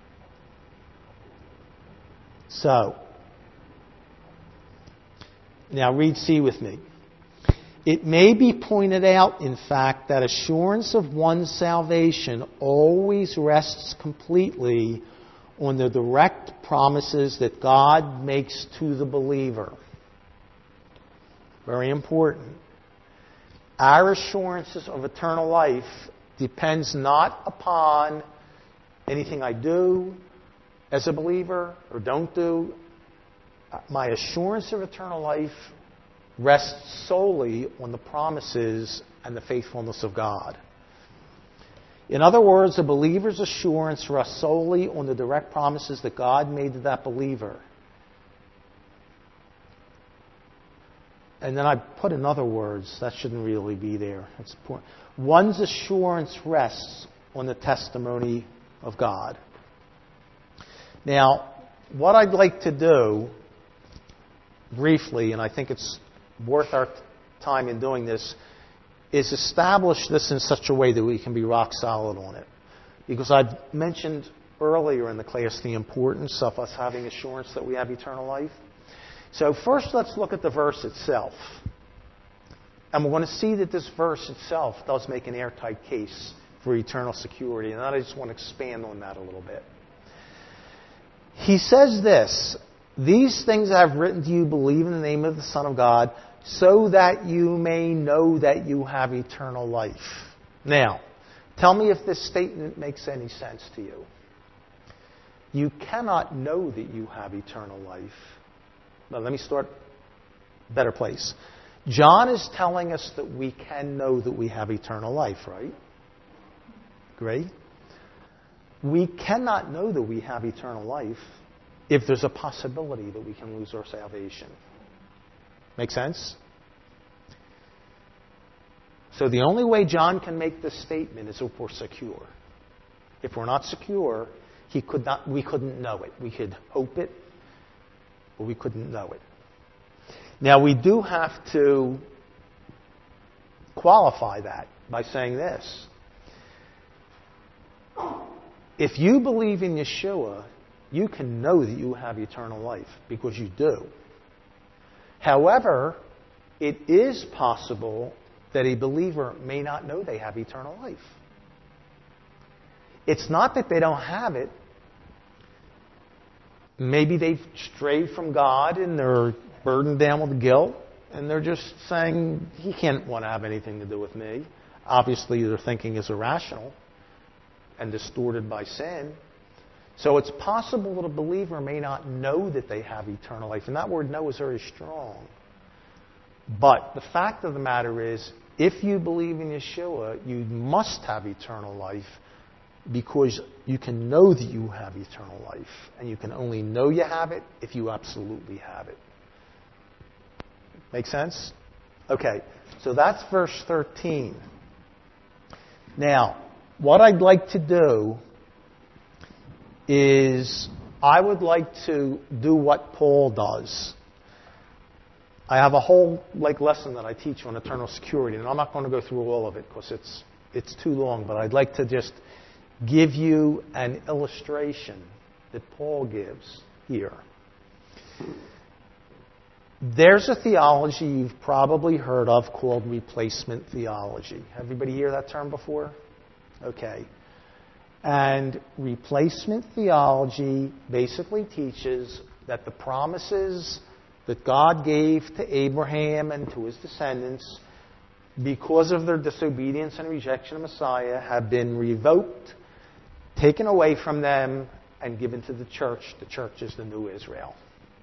So, Now read C with me. It may be pointed out, in fact, that assurance of one's salvation always rests completely on the direct promises that God makes to the believer. Very important. Our assurances of eternal life depends not upon anything I do as a believer or don't do. My assurance of eternal life rests solely on the promises and the faithfulness of God. In other words, a believer's assurance rests solely on the direct promises that God made to that believer. And then I put in other words, that shouldn't really be there. That's important. One's assurance rests on the testimony of God. Now, what I'd like to do, briefly, and I think it's worth our time in doing this, is establish this in such a way that we can be rock solid on it. Because I've mentioned earlier in the class the importance of us having assurance that we have eternal life. So first let's look at the verse itself. And we're going to see that this verse itself does make an airtight case for eternal security. And I just want to expand on that a little bit. He says this, "These things I have written to you, believe in the name of the Son of God, so that you may know that you have eternal life." Now, tell me if this statement makes any sense to you. You cannot know that you have eternal life. Now, let me start a better place. John is telling us that we can know that we have eternal life, right? Great. We cannot know that we have eternal life if there's a possibility that we can lose our salvation. Make sense? So the only way John can make this statement is if we're secure. If we're not secure, he could not, we couldn't know it. We could hope it, but we couldn't know it. Now, we do have to qualify that by saying this. If you believe in Yeshua, you can know that you have eternal life because you do. However, it is possible that a believer may not know they have eternal life. It's not that they don't have it. Maybe they've strayed from God and they're burdened down with guilt and they're just saying, He can't want to have anything to do with me. Obviously, their thinking is irrational and distorted by sin. So it's possible that a believer may not know that they have eternal life. And that word know is very strong. But the fact of the matter is, if you believe in Yeshua, you must have eternal life because you can know that you have eternal life. And you can only know you have it if you absolutely have it. Make sense? Okay, so that's verse thirteen. Now, what I'd like to do is I would like to do what Paul does. I have a whole like lesson that I teach on eternal security, and I'm not going to go through all of it because it's it's too long, but I'd like to just give you an illustration that Paul gives here. There's a theology you've probably heard of called replacement theology. Everybody hear that term before? Okay. And replacement theology basically teaches that the promises that God gave to Abraham and to his descendants, because of their disobedience and rejection of Messiah, have been revoked, taken away from them, and given to the church. The church is the new Israel.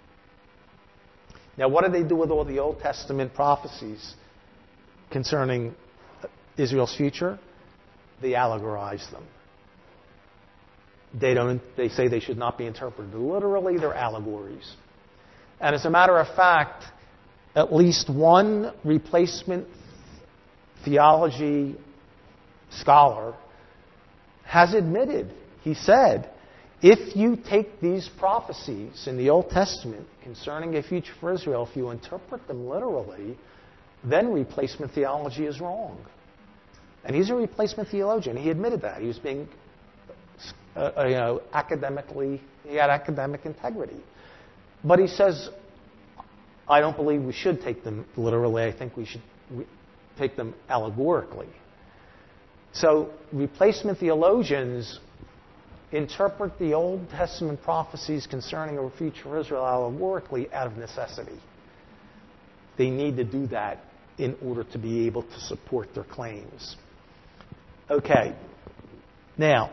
Now, what do they do with all the Old Testament prophecies concerning Israel's future? They allegorize them. They don't. They say they should not be interpreted literally. They're allegories. And as a matter of fact, at least one replacement theology scholar has admitted, he said, if you take these prophecies in the Old Testament concerning a future for Israel, if you interpret them literally, then replacement theology is wrong. And he's a replacement theologian. He admitted that. He was being, uh, you know, academically, he had academic integrity. But he says, I don't believe we should take them literally. I think we should take them allegorically. So replacement theologians interpret the Old Testament prophecies concerning a future Israel allegorically out of necessity. They need to do that in order to be able to support their claims. Okay. Now,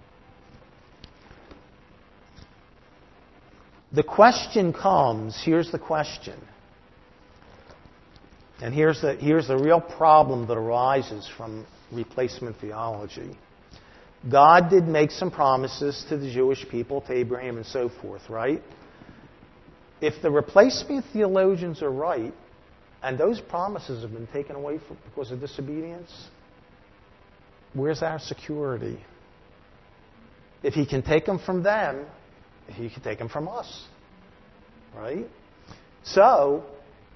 the question comes, here's the question. And here's the, here's the real problem that arises from replacement theology. God did make some promises to the Jewish people, to Abraham and so forth, right? If the replacement theologians are right, and those promises have been taken away for, because of disobedience, where's our security? If he can take them from them, he can take them from us. Right? So,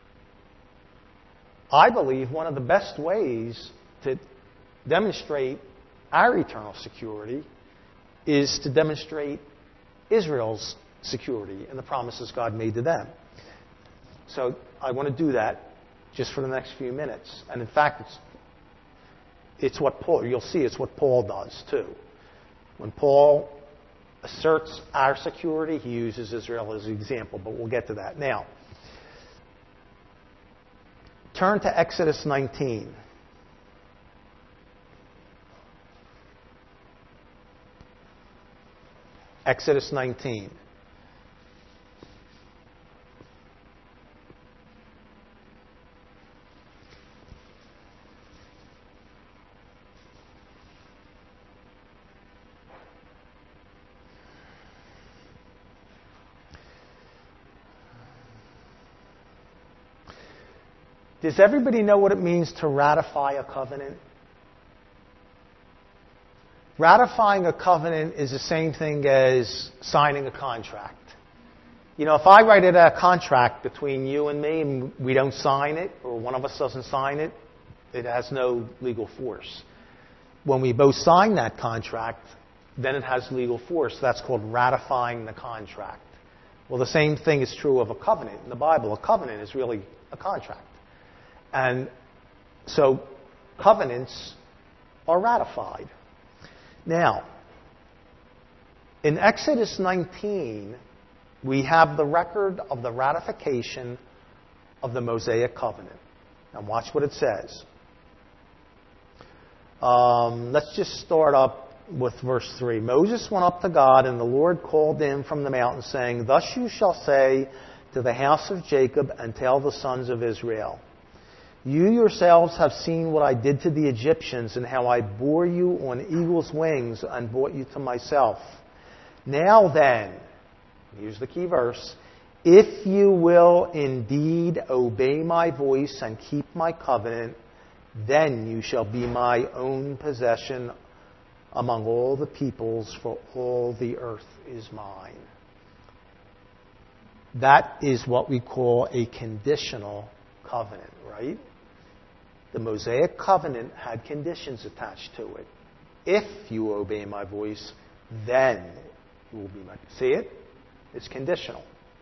I believe one of the best ways to demonstrate our eternal security is to demonstrate Israel's security and the promises God made to them. So I want to do that just for the next few minutes. And in fact, it's, it's what Paul, you'll see it's what Paul does too. When Paul asserts our security, he uses Israel as an example, but we'll get to that. Now, turn to Exodus nineteen. Exodus nineteen. Does everybody know what it means to ratify a covenant? Ratifying a covenant is the same thing as signing a contract. You know, if I write a contract between you and me and we don't sign it, or one of us doesn't sign it, it has no legal force. When we both sign that contract, then it has legal force. That's called ratifying the contract. Well, the same thing is true of a covenant. In the Bible, a covenant is really a contract. And so covenants are ratified. Now, in Exodus nineteen, we have the record of the ratification of the Mosaic covenant. Now watch what it says. Um, let's just start up with verse three. Moses went up to God, and the Lord called him from the mountain, saying, "Thus you shall say to the house of Jacob and tell the sons of Israel, you yourselves have seen what I did to the Egyptians and how I bore you on eagle's wings and brought you to myself. Now then," here's the key verse, "if you will indeed obey my voice and keep my covenant, then you shall be my own possession among all the peoples, for all the earth is mine." That is what we call a conditional covenant, right? The Mosaic covenant had conditions attached to it. If you obey my voice, then you will be my... See it? It's conditional.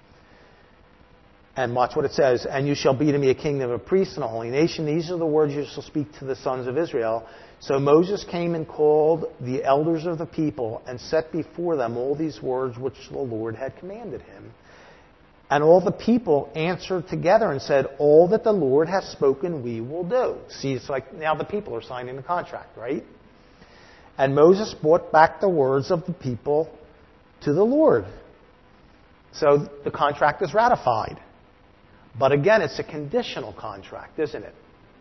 And watch what it says. "And you shall be to me a kingdom, a priest, and a holy nation. These are the words you shall speak to the sons of Israel." So Moses came and called the elders of the people and set before them all these words which the Lord had commanded him. And all the people answered together and said, "All that the Lord has spoken we will do." See, it's like now the people are signing the contract, right? And Moses brought back the words of the people to the Lord. So the contract is ratified. But again, it's a conditional contract, isn't it?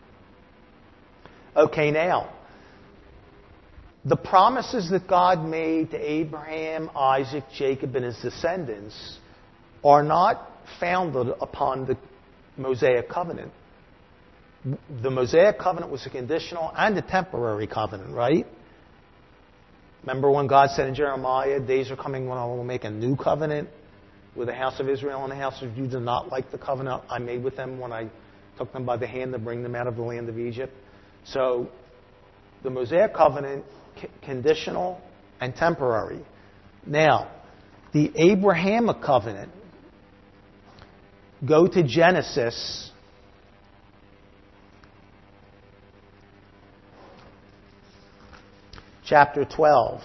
Okay, now, the promises that God made to Abraham, Isaac, Jacob, and his descendants are not founded upon the Mosaic covenant. The Mosaic covenant was a conditional and a temporary covenant, right? Remember when God said in Jeremiah, "Days are coming when I will make a new covenant with the house of Israel and the house of Judah, not like the covenant I made with them when I took them by the hand to bring them out of the land of Egypt." So the Mosaic covenant, c- conditional and temporary. Now, the Abrahamic covenant go to Genesis chapter twelve.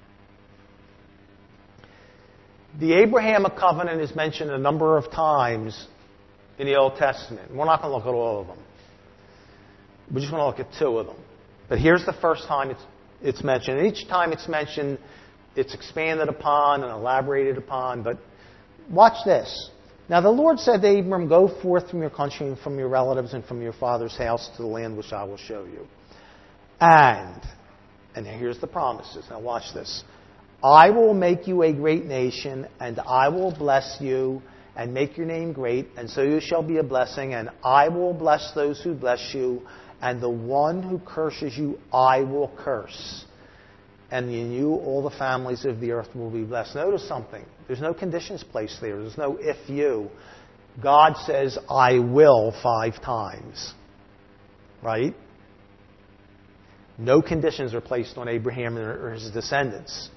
The Abrahamic covenant is mentioned a number of times in the Old Testament. We're not going to look at all of them. We're just going to look at two of them. But here's the first time it's, it's mentioned. And each time it's mentioned, it's expanded upon and elaborated upon. But watch this. Now the Lord said to Abram, go forth from your country and from your relatives and from your father's house to the land which I will show you. And, and here's the promises. Now watch this. I will make you a great nation, and I will bless you and make your name great, and so you shall be a blessing, and I will bless those who bless you, and the one who curses you I will curse. And in you all the families of the earth will be blessed. Notice something. There's no conditions placed there. There's no if you. God says, I will five times. Right? No conditions are placed on Abraham or his descendants.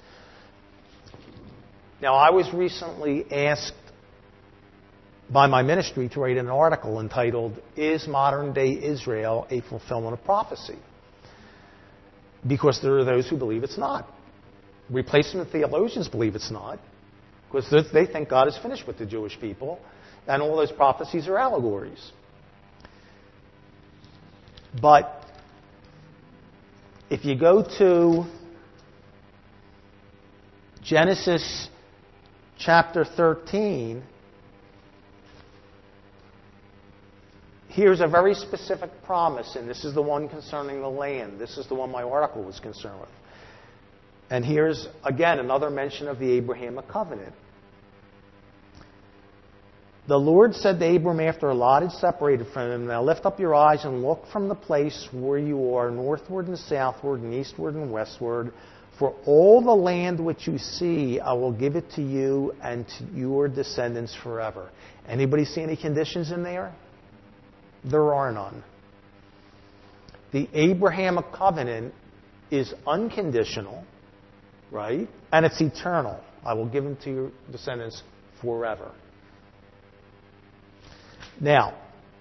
Now, I was recently asked by my ministry to write an article entitled, Is Modern-Day Israel a Fulfillment of Prophecy? Because there are those who believe it's not. Replacement theologians believe it's not. Because they think God is finished with the Jewish people, and all those prophecies are allegories. But if you go to Genesis chapter thirteen, here's a very specific promise, and this is the one concerning the land. This is the one my article was concerned with. And here's, again, another mention of the Abrahamic covenant. The Lord said to Abram after Lot had separated from him, now lift up your eyes and look from the place where you are, northward and southward and eastward and westward. For all the land which you see, I will give it to you and to your descendants forever. Anybody see any conditions in there? There are none. The Abrahamic covenant is unconditional, right? And it's eternal. I will give them to your descendants forever. Now,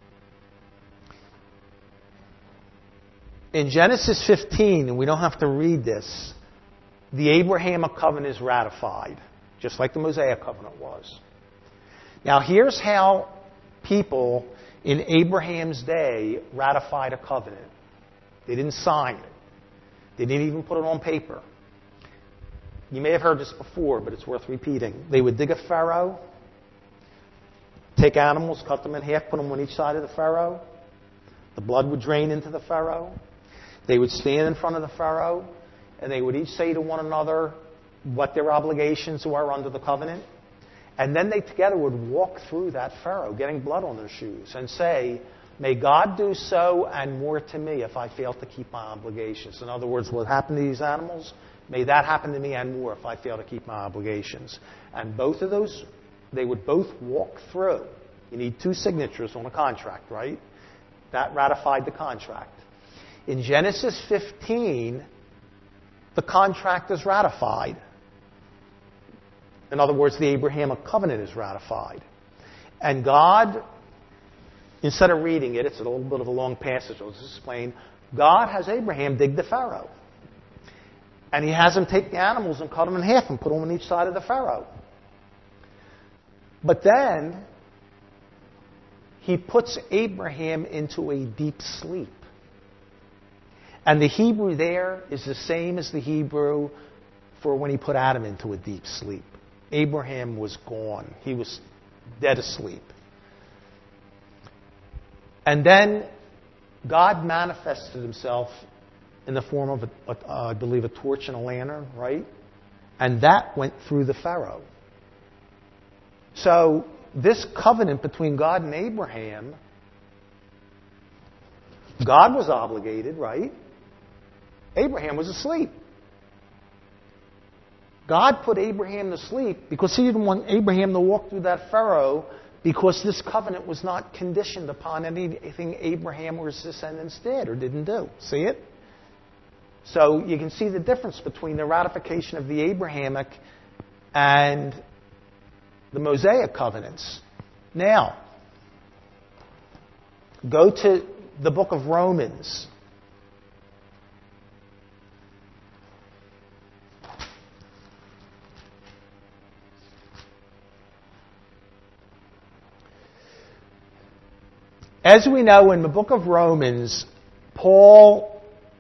in Genesis fifteen, and we don't have to read this, the Abrahamic covenant is ratified, just like the Mosaic covenant was. Now, here's how people in Abraham's day ratified a covenant. They didn't sign it. They didn't even put it on paper. You may have heard this before, but it's worth repeating. They would dig a furrow, take animals, cut them in half, put them on each side of the furrow. The blood would drain into the furrow. They would stand in front of the furrow, and they would each say to one another what their obligations were under the covenant. And then they together would walk through that furrow, getting blood on their shoes, and say, may God do so and more to me if I fail to keep my obligations. In other words, what happened to these animals, may that happen to me and more if I fail to keep my obligations. And both of those, they would both walk through. You need two signatures on a contract, right? That ratified the contract. In Genesis fifteen, the contract is ratified. In other words, the Abrahamic covenant is ratified. And God, instead of reading it, it's a little bit of a long passage, I'll just explain. God has Abraham dig the furrow. And he has him take the animals and cut them in half and put them on each side of the furrow. But then, he puts Abraham into a deep sleep. And the Hebrew there is the same as the Hebrew for when he put Adam into a deep sleep. Abraham was gone. He was dead asleep. And then God manifested himself in the form of, a, a, uh, I believe, a torch and a lantern, right? And that went through the furrow. So this covenant between God and Abraham, God was obligated, right? Abraham was asleep. God put Abraham to sleep because he didn't want Abraham to walk through that furrow, because this covenant was not conditioned upon anything Abraham or his descendants did or didn't do. See it? So you can see the difference between the ratification of the Abrahamic and the Mosaic covenants. Now, Go to the book of Romans. As we know, in the book of Romans, Paul,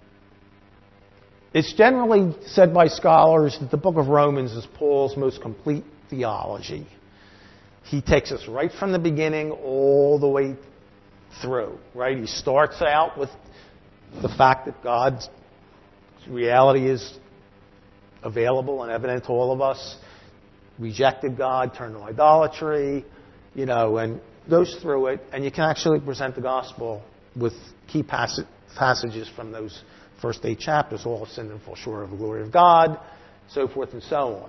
it's generally said by scholars that the book of Romans is Paul's most complete theology. He takes us right from the beginning all the way through, right? He starts out with the fact that God's reality is available and evident to all of us. Rejected God, turned to idolatry, you know, and goes through it, and you can actually present the gospel with key passage, passages from those first eight chapters. All have sinned and fall short of the glory of God, so forth and so on.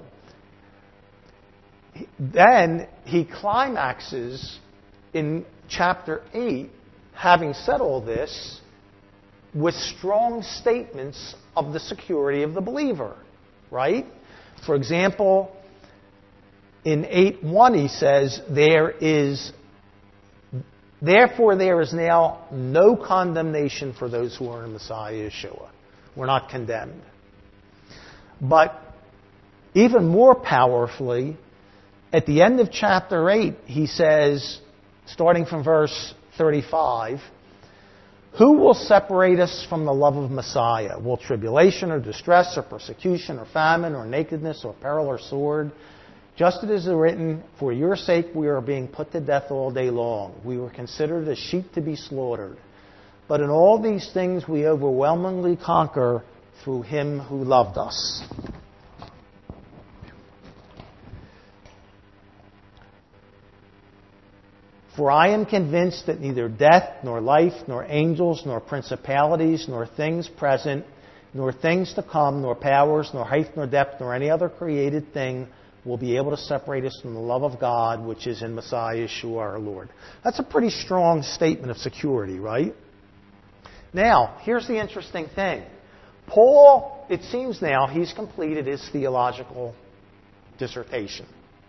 Then he climaxes in chapter eight, having said all this, with strong statements of the security of the believer, right? For example, in eight one he says, there is Therefore, there is now no condemnation for those who are in Messiah Yeshua. We're not condemned. But even more powerfully, at the end of chapter eight, he says, starting from verse thirty-five, who will separate us from the love of Messiah? Will tribulation or distress or persecution or famine or nakedness or peril or sword? Just as it is written, for your sake we are being put to death all day long. We were considered as sheep to be slaughtered. But in all these things we overwhelmingly conquer through him who loved us. For I am convinced that neither death, nor life, nor angels, nor principalities, nor things present, nor things to come, nor powers, nor height, nor depth, nor any other created thing will be able to separate us from the love of God, which is in Messiah Yeshua our Lord. That's a pretty strong statement of security, right? Now, here's the interesting thing. Paul, it seems now, he's completed his theological dissertation.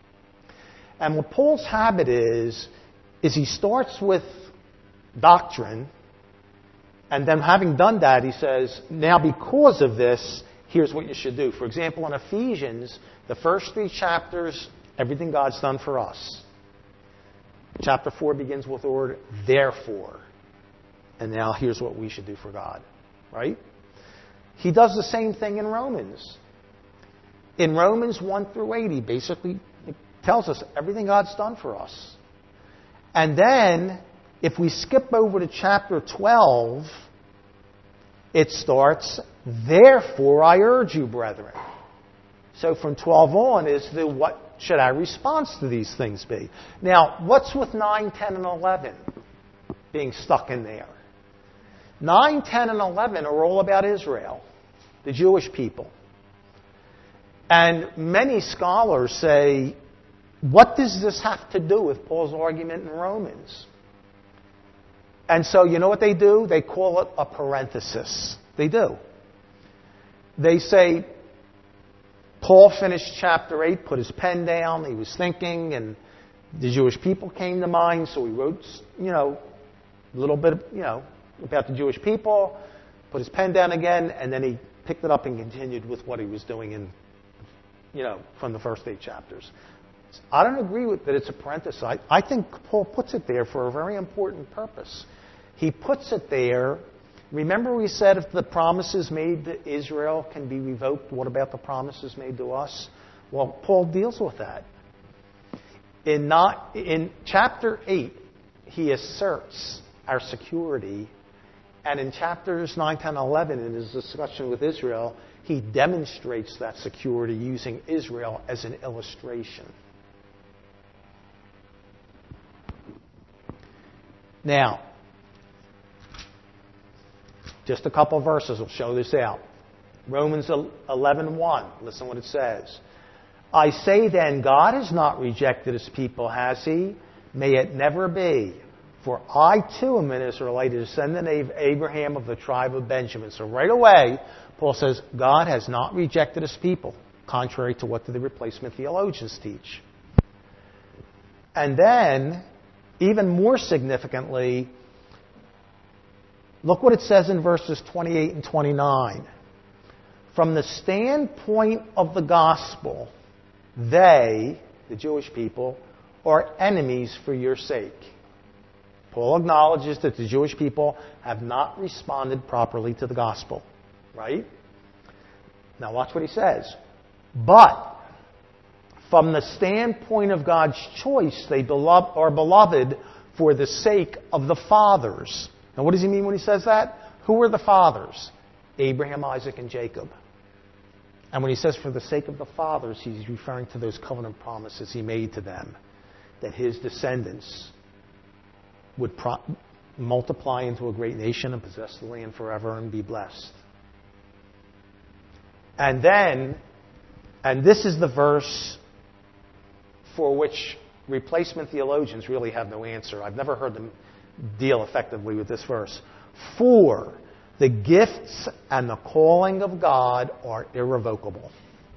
And what Paul's habit is, is he starts with doctrine, and then having done that, he says, now because of this, here's what you should do. For example, in Ephesians, the first three chapters, everything God's done for us. Chapter four begins with the word, therefore. And now here's what we should do for God. Right? He does the same thing in Romans. In Romans one through eight, he basically tells us everything God's done for us. And then, if we skip over to chapter twelve, it starts, therefore I urge you, brethren. So from twelve on is the what should our response to these things be? Now, what's with nine, ten, and eleven being stuck in there? nine, ten, and eleven are all about Israel, the Jewish people. And many scholars say, what does this have to do with Paul's argument in Romans? And so, you know what they do? They call it a parenthesis. They do. They say, Paul finished chapter eight, put his pen down, he was thinking, and the Jewish people came to mind, so he wrote, you know, a little bit, you know, about the Jewish people, put his pen down again, and then he picked it up and continued with what he was doing in, you know, from the first eight chapters. I don't agree with that it's a parenthesis. I, I think Paul puts it there for a very important purpose. He puts it there. Remember we said if the promises made to Israel can be revoked, what about the promises made to us? Well, Paul deals with that. In, not, in chapter eight, he asserts our security. And in chapters nine, ten, eleven, in his discussion with Israel, he demonstrates that security using Israel as an illustration. Now, just a couple of verses will show this out. Romans eleven one. Listen what it says. I say then, God has not rejected his people, has he? May it never be. For I too am an Israelite, a descendant of Abraham of the tribe of Benjamin. So right away, Paul says, God has not rejected his people, contrary to what the replacement theologians teach. And then, even more significantly, Look what it says in verses twenty-eight and twenty-nine. From the standpoint of the gospel, they, the Jewish people, are enemies for your sake. Paul acknowledges that the Jewish people have not responded properly to the gospel. Right? Now watch what he says. But from the standpoint of God's choice, they are beloved for the sake of the fathers. Now what does he mean when he says that? Who are the fathers? Abraham, Isaac, and Jacob. And when he says for the sake of the fathers, he's referring to those covenant promises he made to them, that his descendants would pro- multiply into a great nation and possess the land forever and be blessed. And then, and this is the verse for which replacement theologians really have no answer. I've never heard them deal effectively with this verse. For the gifts and the calling of God are irrevocable.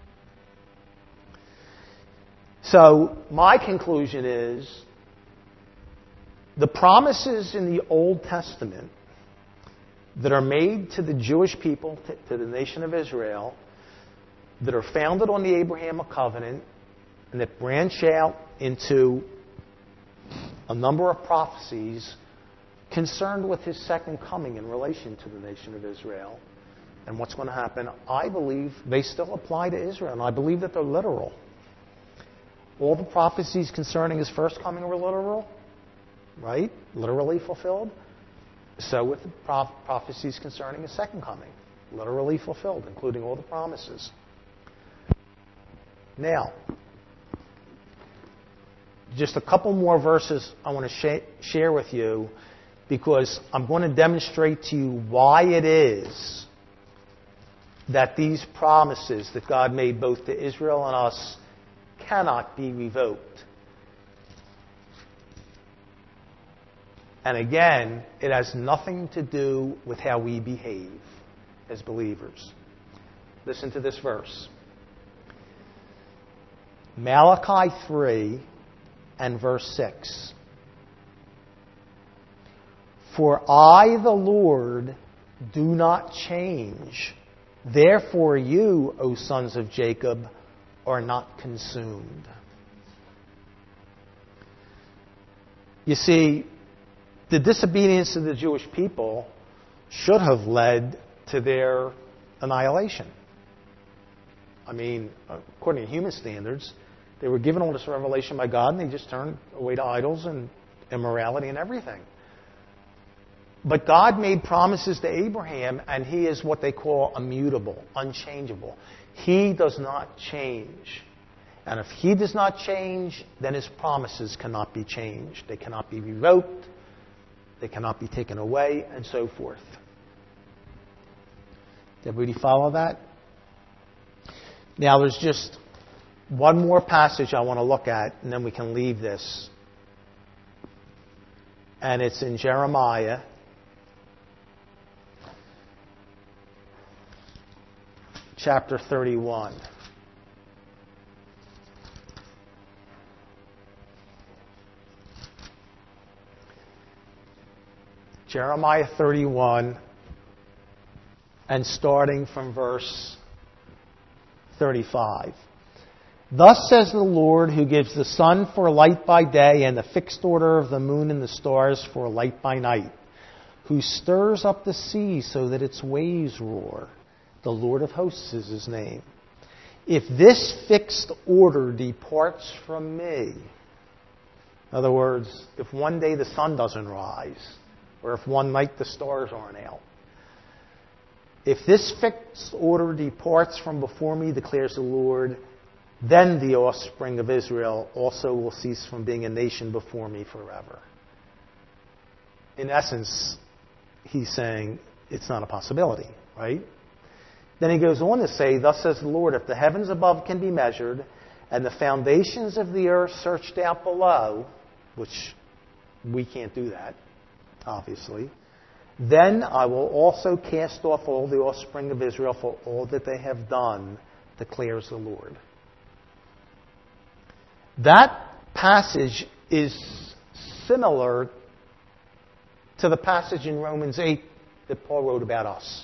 So, my conclusion is the promises in the Old Testament that are made to the Jewish people, to the nation of Israel, that are founded on the Abrahamic covenant, and that branch out into a number of prophecies concerned with his second coming in relation to the nation of Israel and what's going to happen, I believe they still apply to Israel, and I believe that they're literal. All the prophecies concerning his first coming were literal, right? Literally fulfilled. So with the prof- prophecies concerning his second coming, literally fulfilled, including all the promises. Now, just a couple more verses I want to sh- share with you, because I'm going to demonstrate to you why it is that these promises that God made both to Israel and us cannot be revoked. And again, it has nothing to do with how we behave as believers. Listen to this verse. Malachi three and verse six. For I, the Lord, do not change. Therefore you, O sons of Jacob, are not consumed. You see, the disobedience of the Jewish people should have led to their annihilation. I mean, according to human standards, they were given all this revelation by God, and they just turned away to idols and immorality and everything. But God made promises to Abraham, and he is what they call immutable, unchangeable. He does not change. And if he does not change, then his promises cannot be changed. They cannot be revoked. They cannot be taken away, and so forth. Did everybody follow that? Now, there's just one more passage I want to look at, and then we can leave this. And it's in Jeremiah chapter thirty-one. Jeremiah thirty-one, and starting from verse thirty-five. Thus says the Lord, who gives the sun for light by day and the fixed order of the moon and the stars for light by night, who stirs up the sea so that its waves roar. The Lord of hosts is his name. If this fixed order departs from me, in other words, if one day the sun doesn't rise, or if one night the stars aren't out, if this fixed order departs from before me, declares the Lord, then the offspring of Israel also will cease from being a nation before me forever. In essence, he's saying it's not a possibility, right? Then he goes on to say, thus says the Lord, if the heavens above can be measured, and the foundations of the earth searched out below, which we can't do that, obviously, then I will also cast off all the offspring of Israel for all that they have done, declares the Lord. That passage is similar to the passage in Romans eight that Paul wrote about us.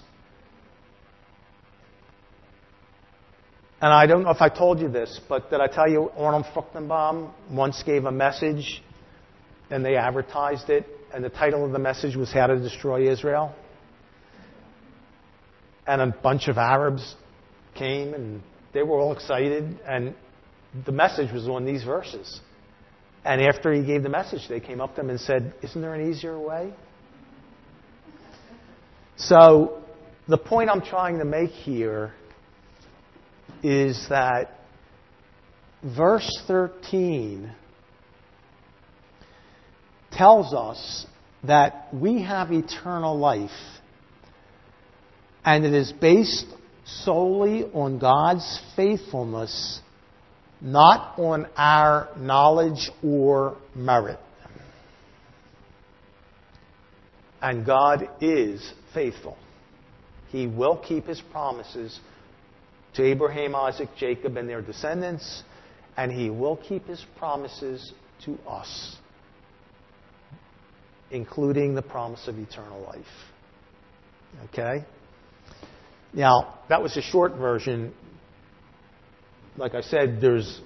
And I don't know if I told you this, but did I tell you Arnold Fruchtenbaum once gave a message and they advertised it, and the title of the message was How to Destroy Israel? And a bunch of Arabs came and they were all excited, and the message was on these verses. And after he gave the message, they came up to him and said, isn't there an easier way? So the point I'm trying to make here is that verse thirteen tells us that we have eternal life, and it is based solely on God's faithfulness, not on our knowledge or merit. And God is faithful. He will keep His promises to Abraham, Isaac, Jacob, and their descendants, and He will keep His promises to us, including the promise of eternal life. Okay? Now, that was a short version. Like I said, there's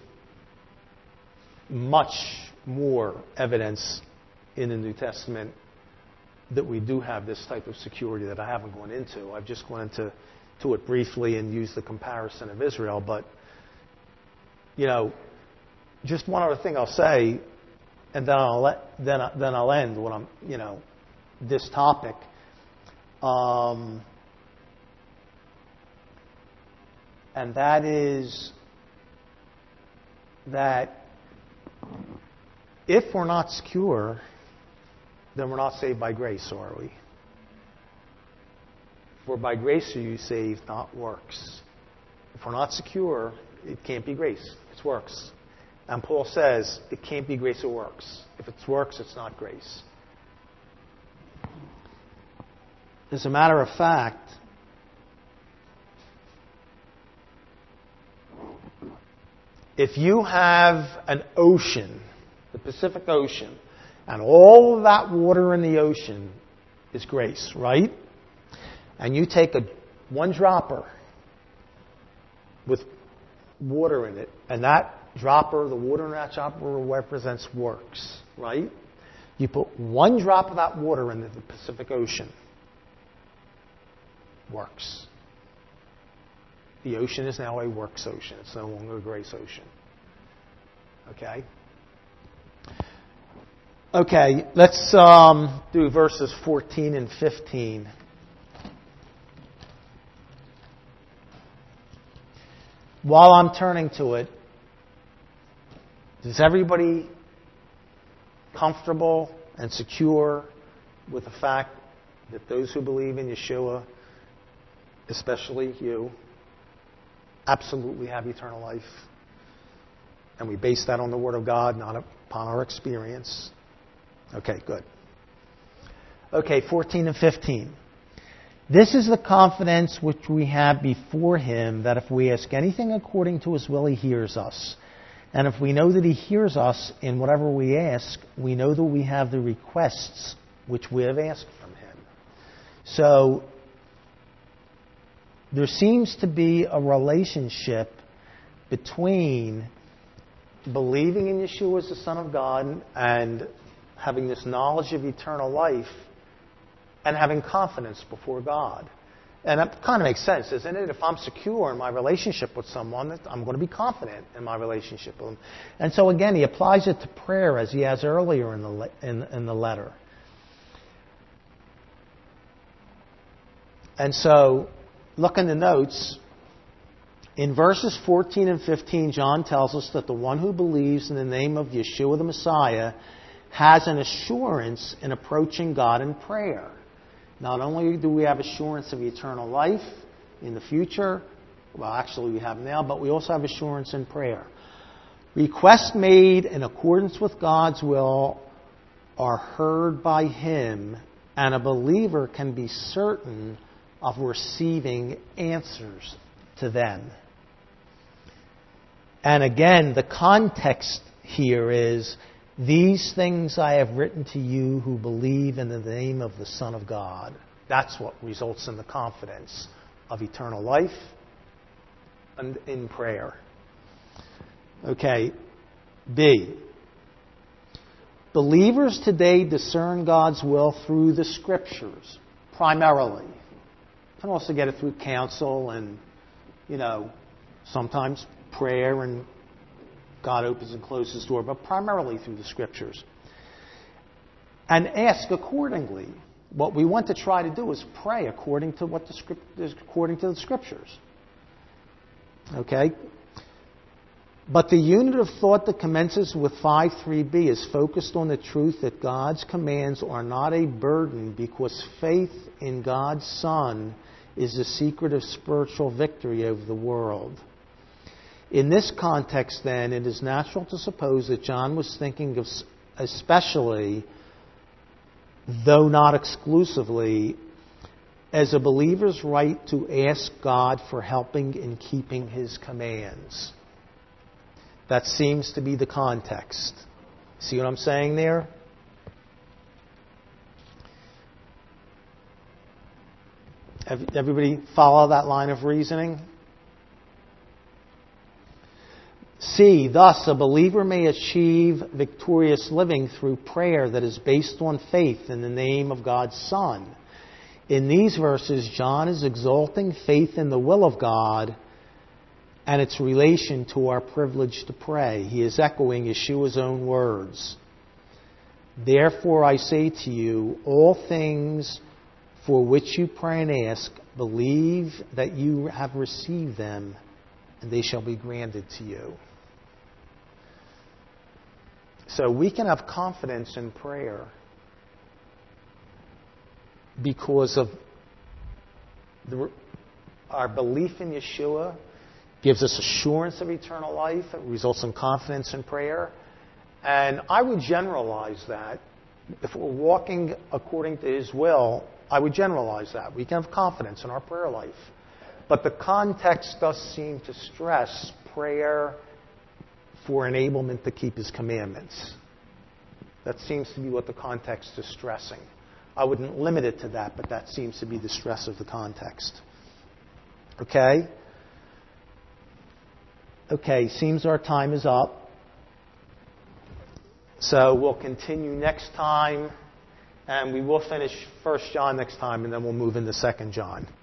much more evidence in the New Testament that we do have this type of security that I haven't gone into. I've just gone into to it briefly and used the comparison of Israel. But, you know, just one other thing I'll say, and then I'll let, then then I'll end when I'm, you know, this topic. Um, and that is that if we're not secure, then we're not saved by grace, are we? For by grace are you saved, not works. If we're not secure, it can't be grace. It's works. And Paul says it can't be grace or works. If it's works, it's not grace. As a matter of fact, if you have an ocean, the Pacific Ocean, and all of that water in the ocean is grace, right? And you take a one dropper with water in it, and that dropper, the water in that dropper represents works, right? You put one drop of that water into the Pacific Ocean, works. The ocean is now a works ocean. It's no longer a grace ocean. Okay? Okay, let's um, do verses fourteen and fifteen. While I'm turning to it, is everybody comfortable and secure with the fact that those who believe in Yeshua, especially you, absolutely have eternal life? And we base that on the Word of God, not upon our experience. Okay, good. Okay, fourteen and fifteen. This is the confidence which we have before Him, that if we ask anything according to His will, He hears us. And if we know that He hears us in whatever we ask, we know that we have the requests which we have asked from Him. So, there seems to be a relationship between believing in Yeshua as the Son of God and having this knowledge of eternal life and having confidence before God. And that kind of makes sense, isn't it? If I'm secure in my relationship with someone, I'm going to be confident in my relationship with them. And so again, he applies it to prayer as he has earlier in the in, in the letter. And so, look in the notes. In verses fourteen and fifteen, John tells us that the one who believes in the name of Yeshua the Messiah has an assurance in approaching God in prayer. Not only do we have assurance of eternal life in the future, well, actually we have now, but we also have assurance in prayer. Requests made in accordance with God's will are heard by Him, and a believer can be certain of receiving answers to them. And again, the context here is, these things I have written to you who believe in the name of the Son of God. That's what results in the confidence of eternal life and in prayer. Okay, B. Believers today discern God's will through the Scriptures, primarily. You can also get it through counsel and, you know, sometimes prayer and God opens and closes the door, but primarily through the Scriptures. And ask accordingly. What we want to try to do is pray according to what the script, according to the Scriptures. Okay? But the unit of thought that commences with five three b is focused on the truth that God's commands are not a burden because faith in God's Son is the secret of spiritual victory over the world. In this context, then, it is natural to suppose that John was thinking of especially, though not exclusively, as a believer's right to ask God for helping in keeping His commands. That seems to be the context. See what I'm saying there? Everybody follow that line of reasoning? C. Thus, a believer may achieve victorious living through prayer that is based on faith in the name of God's Son. In these verses, John is exalting faith in the will of God and its relation to our privilege to pray. He is echoing Yeshua's own words. Therefore, I say to you, all things for which you pray and ask, believe that you have received them, and they shall be granted to you. So we can have confidence in prayer because of the, our belief in Yeshua gives us assurance of eternal life. It results in confidence in prayer. And I would generalize that. If we're walking according to His will, I would generalize that. We can have confidence in our prayer life. But the context does seem to stress prayer for enablement to keep His commandments. That seems to be what the context is stressing. I wouldn't limit it to that, but that seems to be the stress of the context. Okay? Okay, seems our time is up. So we'll continue next time, and we will finish First John next time, and then we'll move into Second John.